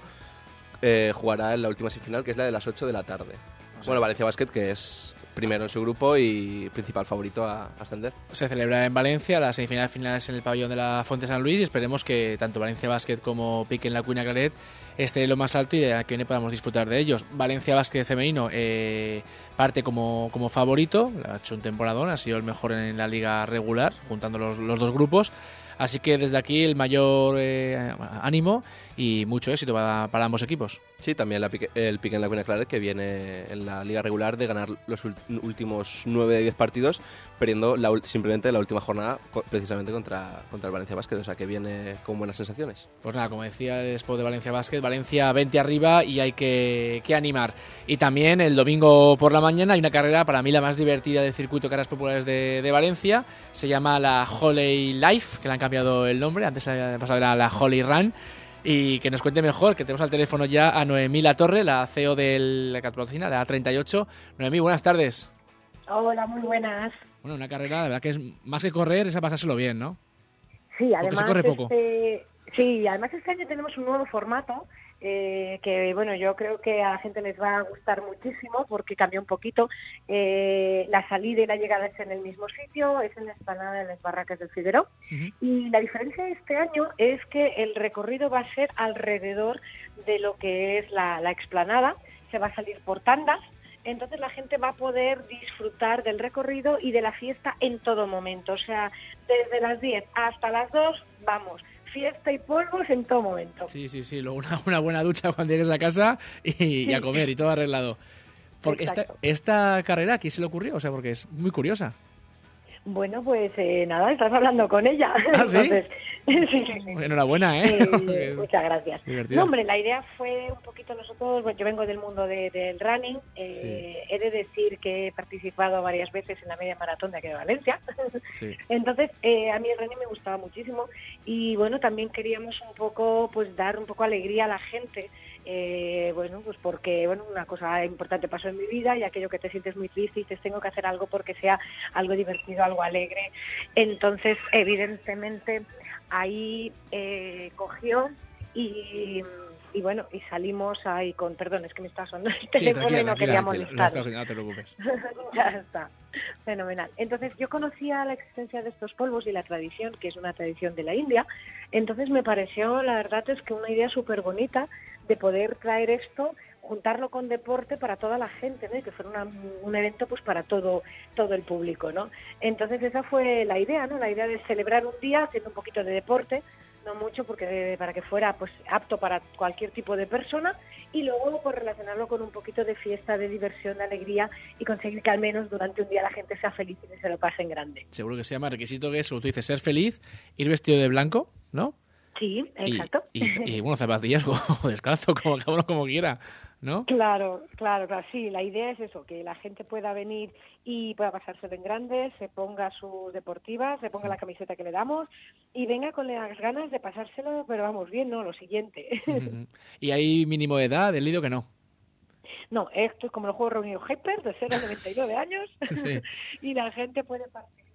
eh, jugará en la última semifinal, que es la de las ocho de la tarde. O sea, bueno, Valencia Basket, que es primero en su grupo y principal favorito a ascender. Se celebra en Valencia, las semifinales finales en el pabellón de la Fuente San Luis, y esperemos que tanto Valencia Basket como Piquen Lauquina Claret esté en lo más alto y de la que viene podamos disfrutar de ellos. Valencia Basket femenino eh, parte como, como favorito, ha hecho un temporadón, ha sido el mejor en la liga regular, juntando los, los dos grupos. Así que desde aquí el mayor eh, ánimo y mucho éxito para, para ambos equipos. Sí, también la pique, el Piquen Lauquina Claret, que viene en la liga regular de ganar los últimos nueve de diez partidos, perdiendo la, simplemente la última jornada precisamente contra, contra el Valencia Basket, o sea que viene con buenas sensaciones. Pues nada, como decía el spot de Valencia Basket, Valencia veinte arriba y hay que, que animar. Y también el domingo por la mañana hay una carrera, para mí la más divertida del circuito Carreras Populares de, de Valencia, se llama la Holy Life, que le han cambiado el nombre, antes había pasado era la Holy Run. Y que nos cuente mejor, que tenemos al teléfono ya a Noemí Latorre, la C E O de la patrocina, la A treinta y ocho. Noemí, buenas tardes. Hola, muy buenas. Bueno, una carrera, la verdad que es más que correr, es a pasárselo bien, ¿no? Sí, además, porque se corre poco. Este, sí, además este año tenemos un nuevo formato eh, que, bueno, yo creo que a la gente les va a gustar muchísimo porque cambia un poquito. Eh, la salida y la llegada es en el mismo sitio, es en la explanada de las Barracas del Figueró. Uh-huh. Y la diferencia de este año es que el recorrido va a ser alrededor de lo que es la, la explanada, se va a salir por tandas. Entonces la gente va a poder disfrutar del recorrido y de la fiesta en todo momento. O sea, desde las diez hasta las dos, vamos, fiesta y polvos en todo momento. Sí, sí, sí, luego una, una buena ducha cuando llegues a casa y, y a comer y todo arreglado. Porque esta, esta carrera, ¿a quién se le ocurrió? O sea, porque es muy curiosa. Bueno, pues eh, nada, estás hablando con ella. ¿Ah, sí? Entonces, sí, sí, sí. Enhorabuena, ¿eh? eh muchas gracias. Divertido. No, hombre, la idea fue un poquito nosotros, bueno, yo vengo del mundo de, del running, eh, sí. He de decir que he participado varias veces en la media maratón de aquí de Valencia. Sí. Entonces, eh, a mí el running me gustaba muchísimo y bueno, también queríamos un poco, pues dar un poco alegría a la gente. Eh, bueno, pues porque bueno, una cosa importante pasó en mi vida y aquello que te sientes muy triste y dices tengo que hacer algo porque sea algo divertido, algo alegre. Entonces, evidentemente, ahí eh, cogió y, y bueno, y salimos ahí con, perdón, es que me está sonando el teléfono sí, y no quería molestar. No, no te preocupes. Ya está, fenomenal. Entonces yo conocía la existencia de estos polvos y la tradición, que es una tradición de la India, entonces me pareció, la verdad es que una idea súper bonita de poder traer esto, juntarlo con deporte para toda la gente, ¿no? Y que fuera una, un evento pues para todo todo el público, ¿no? Entonces esa fue la idea, ¿no? La idea de celebrar un día haciendo un poquito de deporte, no mucho porque para que fuera pues apto para cualquier tipo de persona y luego pues relacionarlo con un poquito de fiesta, de diversión, de alegría y conseguir que al menos durante un día la gente sea feliz y se lo pase en grande. Seguro que se llama requisito que es, como tú dices, ser feliz, ir vestido de blanco, ¿no? Sí, exacto. Y, y, y bueno, zapatillas o descalzo, como cada uno como quiera, ¿no? Claro, claro, claro, sí, la idea es eso, que la gente pueda venir y pueda pasárselo en grande, se ponga sus deportivas, se ponga la camiseta que le damos y venga con las ganas de pasárselo, pero vamos bien, ¿no? Lo siguiente. Uh-huh. ¿Y hay mínimo de edad del Lido que no? No, esto es como los Juegos Reunidos Hyper, de cero a noventa y nueve años, sí. Y la gente puede participar.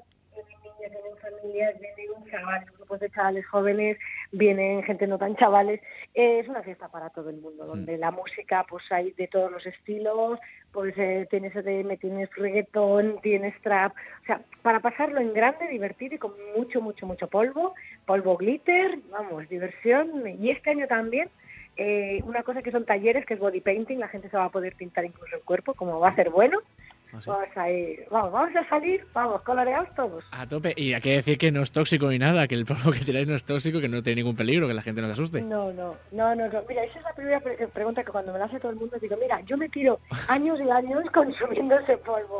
Vienen familias, vienen chavales, grupos de chavales jóvenes, vienen gente no tan chavales. Eh, es una fiesta para todo el mundo, donde mm. la música pues hay de todos los estilos, pues eh, tienes E D M, tienes reggaetón, tienes trap, o sea, para pasarlo en grande, divertido y con mucho, mucho, mucho polvo, polvo glitter, vamos, diversión. Y este año también, eh, una cosa que son talleres, que es body painting, la gente se va a poder pintar incluso el cuerpo, como va a ser bueno. ¿Ah, sí? Vamos a ir, vamos, vamos a salir, vamos, coloreados todos. A tope, y hay que decir que no es tóxico ni nada, que el polvo que tiráis no es tóxico, que no tiene ningún peligro, que la gente no se asuste. No, no, no, no, no. Mira, esa es la primera pre- pregunta que cuando me la hace todo el mundo digo, mira, yo me tiro años y años consumiendo ese polvo,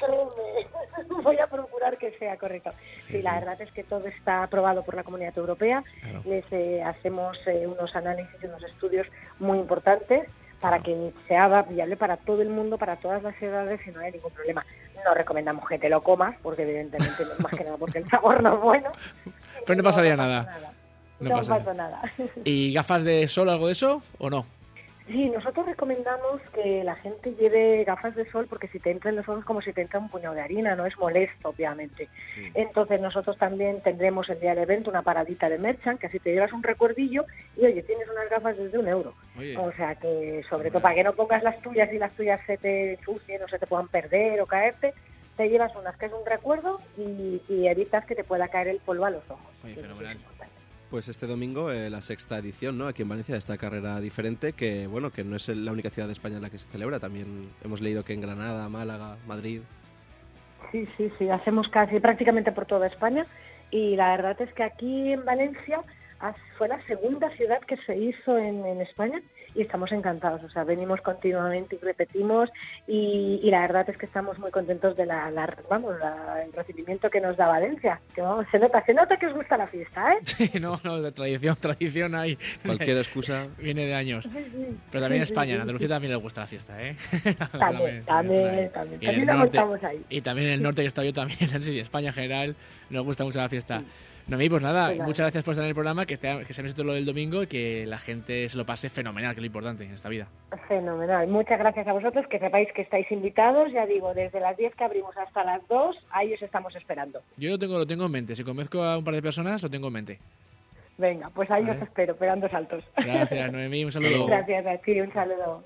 créeme, voy a procurar que sea correcto. Sí, sí, la sí. verdad es que todo está aprobado por la Comunidad Europea, claro. Les eh, hacemos eh, unos análisis y unos estudios muy importantes para que sea viable para todo el mundo, para todas las edades y no hay ningún problema. No recomendamos que te lo comas, porque evidentemente no es más que nada porque el sabor no es bueno. Pero no pasaría no nada. nada. No, No pasa pasa nada. ¿Y gafas de sol, algo de eso o no? Sí, nosotros recomendamos que la gente lleve gafas de sol porque si te entra en los ojos como si te entra un puñado de harina, no es molesto, obviamente. Sí. Entonces nosotros también tendremos el día del evento una paradita de merchant, que así te llevas un recuerdillo y oye, tienes unas gafas desde un euro. Oye. O sea que, sobre todo, para que no pongas las tuyas y las tuyas se te ensucien o se te puedan perder o caerte, te llevas unas que es un recuerdo y, y evitas que te pueda caer el polvo a los ojos. Oye, fenomenal. Pues este domingo eh, la sexta edición, ¿no? Aquí en Valencia, de esta carrera diferente que, bueno, que no es la única ciudad de España en la que se celebra. También hemos leído que en Granada, Málaga, Madrid. Sí, sí, sí. Hacemos casi prácticamente por toda España y la verdad es que aquí en Valencia fue la segunda ciudad que se hizo en, en España y estamos encantados. O sea, venimos continuamente y repetimos y, y la verdad es que estamos muy contentos de la, la vamos, la, el recibimiento que nos da Valencia. Que vamos, se nota, se nota que os gusta la fiesta, ¿eh? Sí, no, no, de tradición, tradición hay. Cualquier excusa viene de años. Sí, sí. Pero también en Sí, España, sí, en Andalucía sí. también les gusta la fiesta, ¿eh? También, también, también. Y en el También lo norte, montamos ahí. y también en el norte que está yo también, sí, sí, España en general nos gusta mucho la fiesta. Sí. Noemí, pues nada, Pues nada. muchas gracias por estar en el programa, que, te, que se nos lo del domingo y que la gente se lo pase fenomenal, que es lo importante en esta vida. Fenomenal. Muchas gracias a vosotros, que sepáis que estáis invitados, ya digo, desde las diez que abrimos hasta las dos, ahí os estamos esperando. Yo lo tengo, lo tengo en mente, si convenzco a un par de personas, lo tengo en mente. Venga, pues ahí Vale. os espero, pegando saltos. Gracias, Noemí, un saludo. Gracias a ti, un saludo.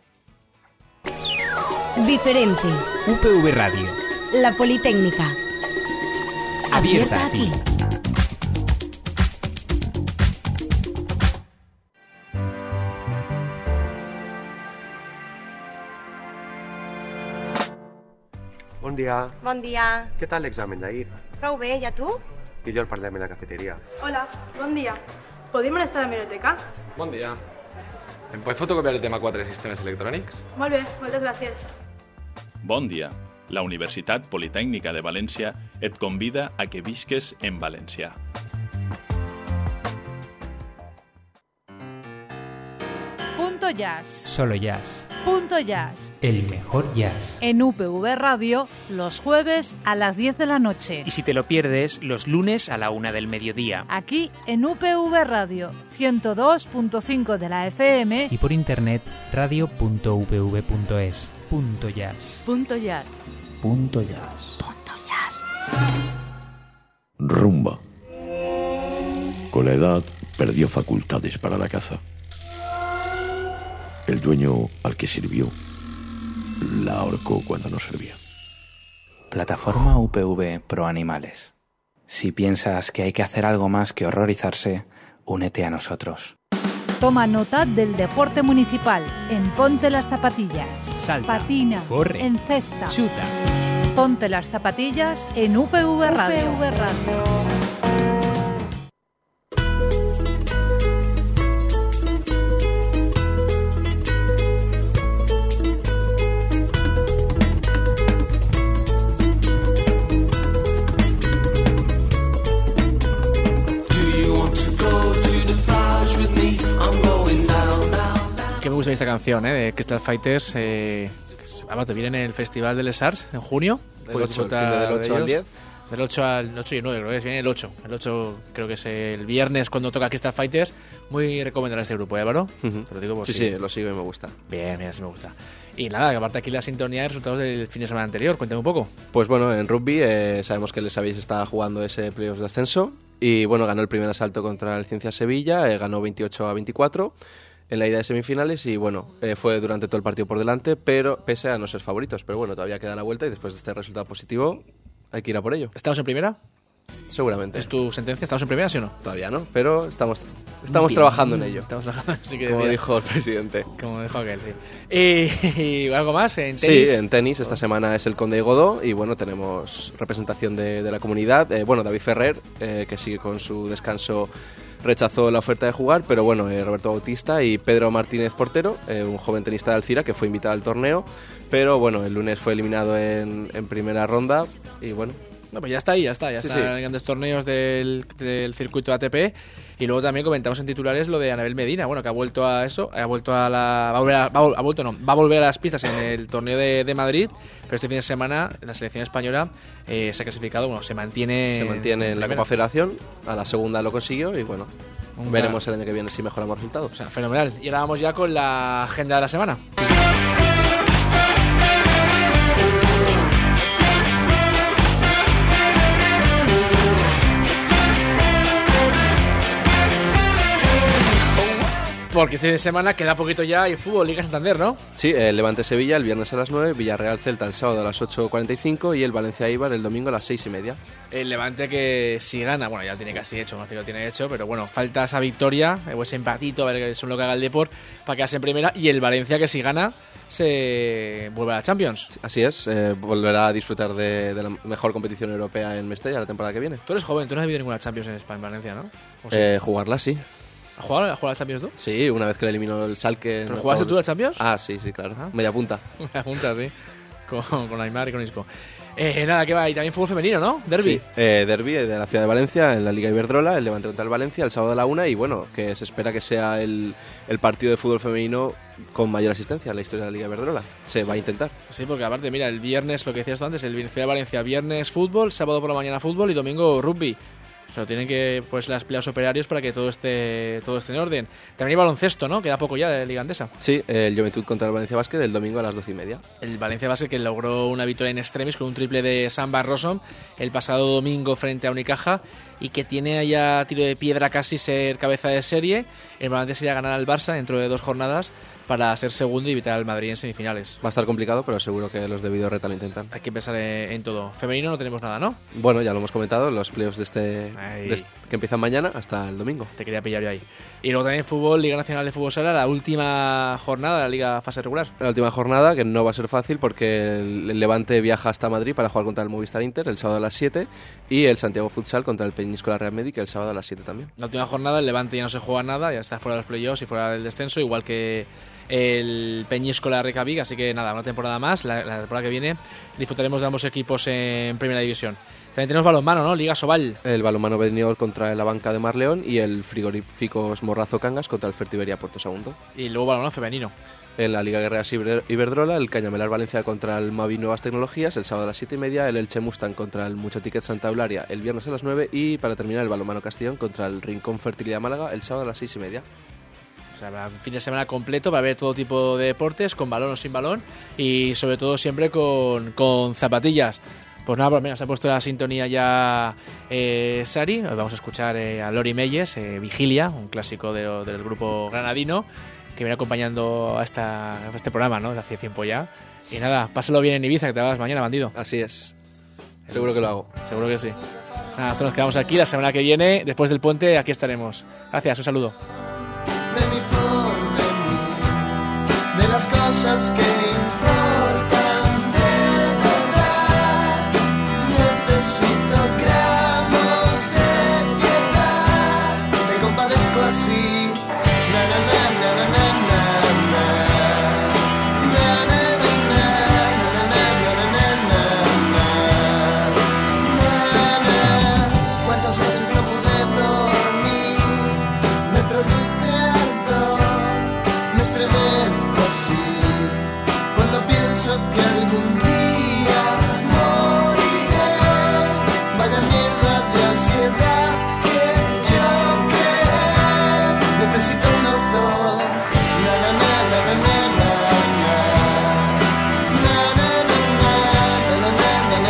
Diferente. U P V Radio. La Politécnica. Abierta a ti. Bon dia. Bon dia. Què tal l'examen d'ahir? Prou bé, i a tu? I jo el parlem en la cafeteria. Hola, bon dia. Podem anar a la biblioteca? Bon dia. Em pots fotocopiar el tema quatre de sistemes electrònics? Molt bé, moltes gràcies. Bon dia. La Universitat Politècnica de València et convida a que visques en valencià. Punto Jazz. Solo jazz. Punto Jazz. El mejor jazz. En U P V Radio, los jueves a las diez de la noche. Y si te lo pierdes, los lunes a la una del mediodía. Aquí en U P V Radio, ciento dos punto cinco de la F M. Y por internet, radio punto u p v punto es. Punto Jazz. Punto Jazz. Punto Jazz. Punto Jazz. Rumba. Con la edad perdió facultades para la caza. El dueño al que sirvió la ahorcó cuando no servía. Plataforma U P V Pro Animales. Si piensas que hay que hacer algo más que horrorizarse, únete a nosotros. Toma nota del deporte municipal en Ponte las Zapatillas. Salta, patina, corre, encesta, chuta. Ponte las Zapatillas en U P V Radio. U P V Radio. Que me gusta esta canción, ¿eh? De Crystal Fighters. Eh, además, te viene en el Festival de Les Arts en junio. Del Puedes ocho, el disfrutar fin de del ocho de al ellos. diez. Del ocho al ocho y el nueve, creo que es. Viene el ocho. El ocho creo que es el viernes cuando toca Crystal Fighters. Muy recomendable este grupo, ¿eh, Álvaro? Uh-huh. Te lo digo por sí, si... sí, lo sigo y me gusta. Bien, bien, así me gusta. Y nada, que aparte aquí la sintonía de resultados del fin de semana anterior. Cuéntame un poco. Pues bueno, en rugby eh, sabemos que les habéis estado jugando ese playoff de ascenso y bueno, ganó el primer asalto contra el Ciencia Sevilla, eh, ganó veintiocho a veinticuatro en la ida de semifinales y bueno, eh, fue durante todo el partido por delante, pero pese a no ser favoritos, pero bueno, todavía queda la vuelta y después de este resultado positivo hay que ir a por ello. ¿Estamos en primera? Seguramente. ¿Es tu sentencia? ¿Estamos en primera, sí o no? Todavía no, pero estamos, estamos Bien. trabajando en ello. Estamos trabajando, sí que como decía. dijo el presidente. Como dijo aquel, sí. ¿Y, y algo más? ¿En tenis? Sí, en tenis. Esta semana es el Conde y Godó y bueno, tenemos representación de, de la comunidad. Eh, bueno, David Ferrer, eh, que sigue con su descanso, rechazó la oferta de jugar, pero bueno, eh, Roberto Bautista y Pedro Martínez Portero, eh, un joven tenista de Alcira que fue invitado al torneo, pero bueno, el lunes fue eliminado en, en primera ronda y bueno... No, pues ya está ahí, ya está, ya Sí, está sí. en grandes torneos del, del circuito A T P. Y luego también comentamos en titulares lo de Anabel Medina, bueno, que ha vuelto a eso, ha vuelto a la... Va a, volver a, va a, ha vuelto, no, va a volver a las pistas en el torneo de, de Madrid, pero este fin de semana la selección española eh, se ha clasificado, bueno, se mantiene... Se mantiene en, en la Copa Federación, a la segunda lo consiguió y bueno, Un veremos el año que viene si mejoramos resultados. O sea, fenomenal. Y ahora vamos ya con la agenda de la semana. Porque este fin de semana queda poquito ya y fútbol, Liga Santander, ¿no? Sí, el Levante-Sevilla el viernes a las nueve, Villarreal-Celta el sábado a las ocho cuarenta y cinco y el Valencia-Eibar el domingo a las seis y media. El Levante que si gana, bueno, ya lo tiene casi hecho, más que lo tiene hecho, pero bueno, falta esa victoria, o ese empatito, a ver qué es lo que haga el Depor para quedarse en primera, y el Valencia que si gana se vuelve a la Champions. Así es, eh, volverá a disfrutar de, de la mejor competición europea en Mestalla la temporada que viene. Tú eres joven, tú no has vivido ninguna Champions en España, en Valencia, ¿no? Sí? Eh, jugarla sí. ¿Has jugado, ¿Has jugado la Champions tú? Sí, una vez que le eliminó el Schalke. ¿Pero jugaste tú la Champions? Ah, sí, sí, claro. ¿Ah? Media punta. Media punta, sí. Con, con Aymar y con Isco. Eh, nada, que va. Y también fútbol femenino, ¿no? Derbi. Sí, eh, derbi de la ciudad de Valencia en la Liga Iberdrola, el Levante contra el Valencia el sábado a la una y bueno, que se espera que sea el, el partido de fútbol femenino con mayor asistencia en la historia de la Liga Iberdrola. Se sí. va a intentar. Sí, porque aparte, mira, el viernes, lo que decías tú antes, el Ciudad de Valencia, viernes fútbol, sábado por la mañana fútbol y domingo rugby. O sea, tienen que pues las peleas operarios para que todo esté todo esté en orden. También hay baloncesto, ¿no? Queda poco ya de Liga Andesa. Sí, el Juventud contra el Valencia Basket el domingo a las doce y media. El Valencia Basket que logró una victoria en extremis con un triple de Samba Rossum el pasado domingo frente a Unicaja y que tiene allá tiro de piedra casi ser cabeza de serie. El Valencia sería ganar al Barça dentro de dos jornadas para ser segundo y evitar al Madrid en semifinales. Va a estar complicado, pero seguro que los de Vidorreta lo intentan. Hay que pensar en todo. Femenino no tenemos nada, ¿no? Bueno, ya lo hemos comentado, los playoffs de este, de este que empiezan mañana hasta el domingo. Te quería pillar yo ahí. Y luego también fútbol, Liga Nacional de Fútbol Sala, la última jornada de la Liga fase regular. La última jornada, que no va a ser fácil porque el Levante viaja hasta Madrid para jugar contra el Movistar Inter el sábado a las siete y el Santiago Futsal contra el Peñíscola Real Médica el sábado a las siete también. La última jornada, el Levante ya no se juega nada, ya está fuera de los playoffs y fuera del descenso, igual que el Peñíscola Recavic, así que nada, una temporada más. La, la temporada que viene disfrutaremos de ambos equipos en Primera División. También tenemos balonmano, ¿no? Liga Sobal. El balonmano Benidorm contra la Banca de Marleón y el Frigoríficos Morrazo Cangas contra el Fertiberia Puerto Sagunto. Y luego balonmano femenino. En la Liga Guerreras Iberdrola, el Cañamelar Valencia contra el Mavi Nuevas Tecnologías el sábado a las siete y media, el Elche Mustang contra el Mucho Ticket Santa Eulalia el viernes a las nueve y para terminar el balonmano Castellón contra el Rincón Fertilidad Málaga el sábado a las seis y media. O sea, un fin de semana completo para ver todo tipo de deportes, con balón o sin balón, y sobre todo siempre con, con zapatillas. Pues nada, pues mira, se ha puesto la sintonía ya eh, Sari. Vamos a escuchar eh, a Lori Meyes, eh, Vigilia, un clásico de, del grupo granadino, que viene acompañando a, esta, a este programa, ¿no? De hace tiempo ya. Y nada, pásalo bien en Ibiza, que te vas mañana, bandido. Así es. Seguro que lo hago. Seguro que sí. Nada, nosotros nos quedamos aquí. La semana que viene, después del puente, aquí estaremos. Gracias, un saludo. De mi porvenir, de las cosas que importan de verdad, necesito gramos de piedad, me compadezco así, na na na na na na na na na na na na. Cuántas noches no pude dormir, me produce que algún día moriré. Vaya mierda de ansiedad que yo creé. Necesito un autor. Na na na na na na na na na na na na na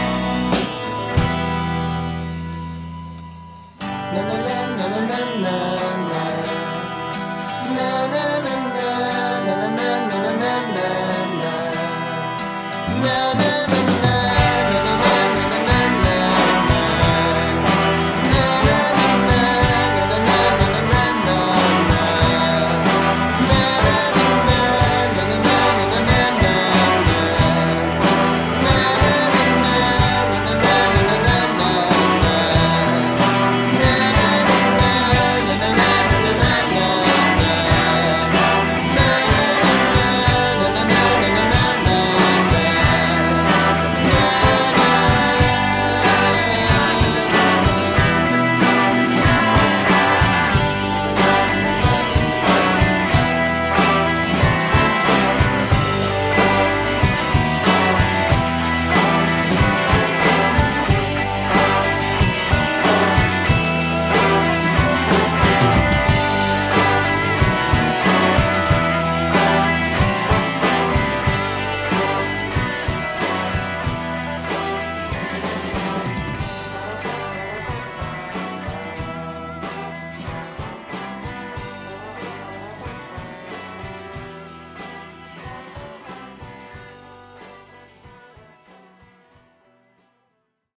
na na na na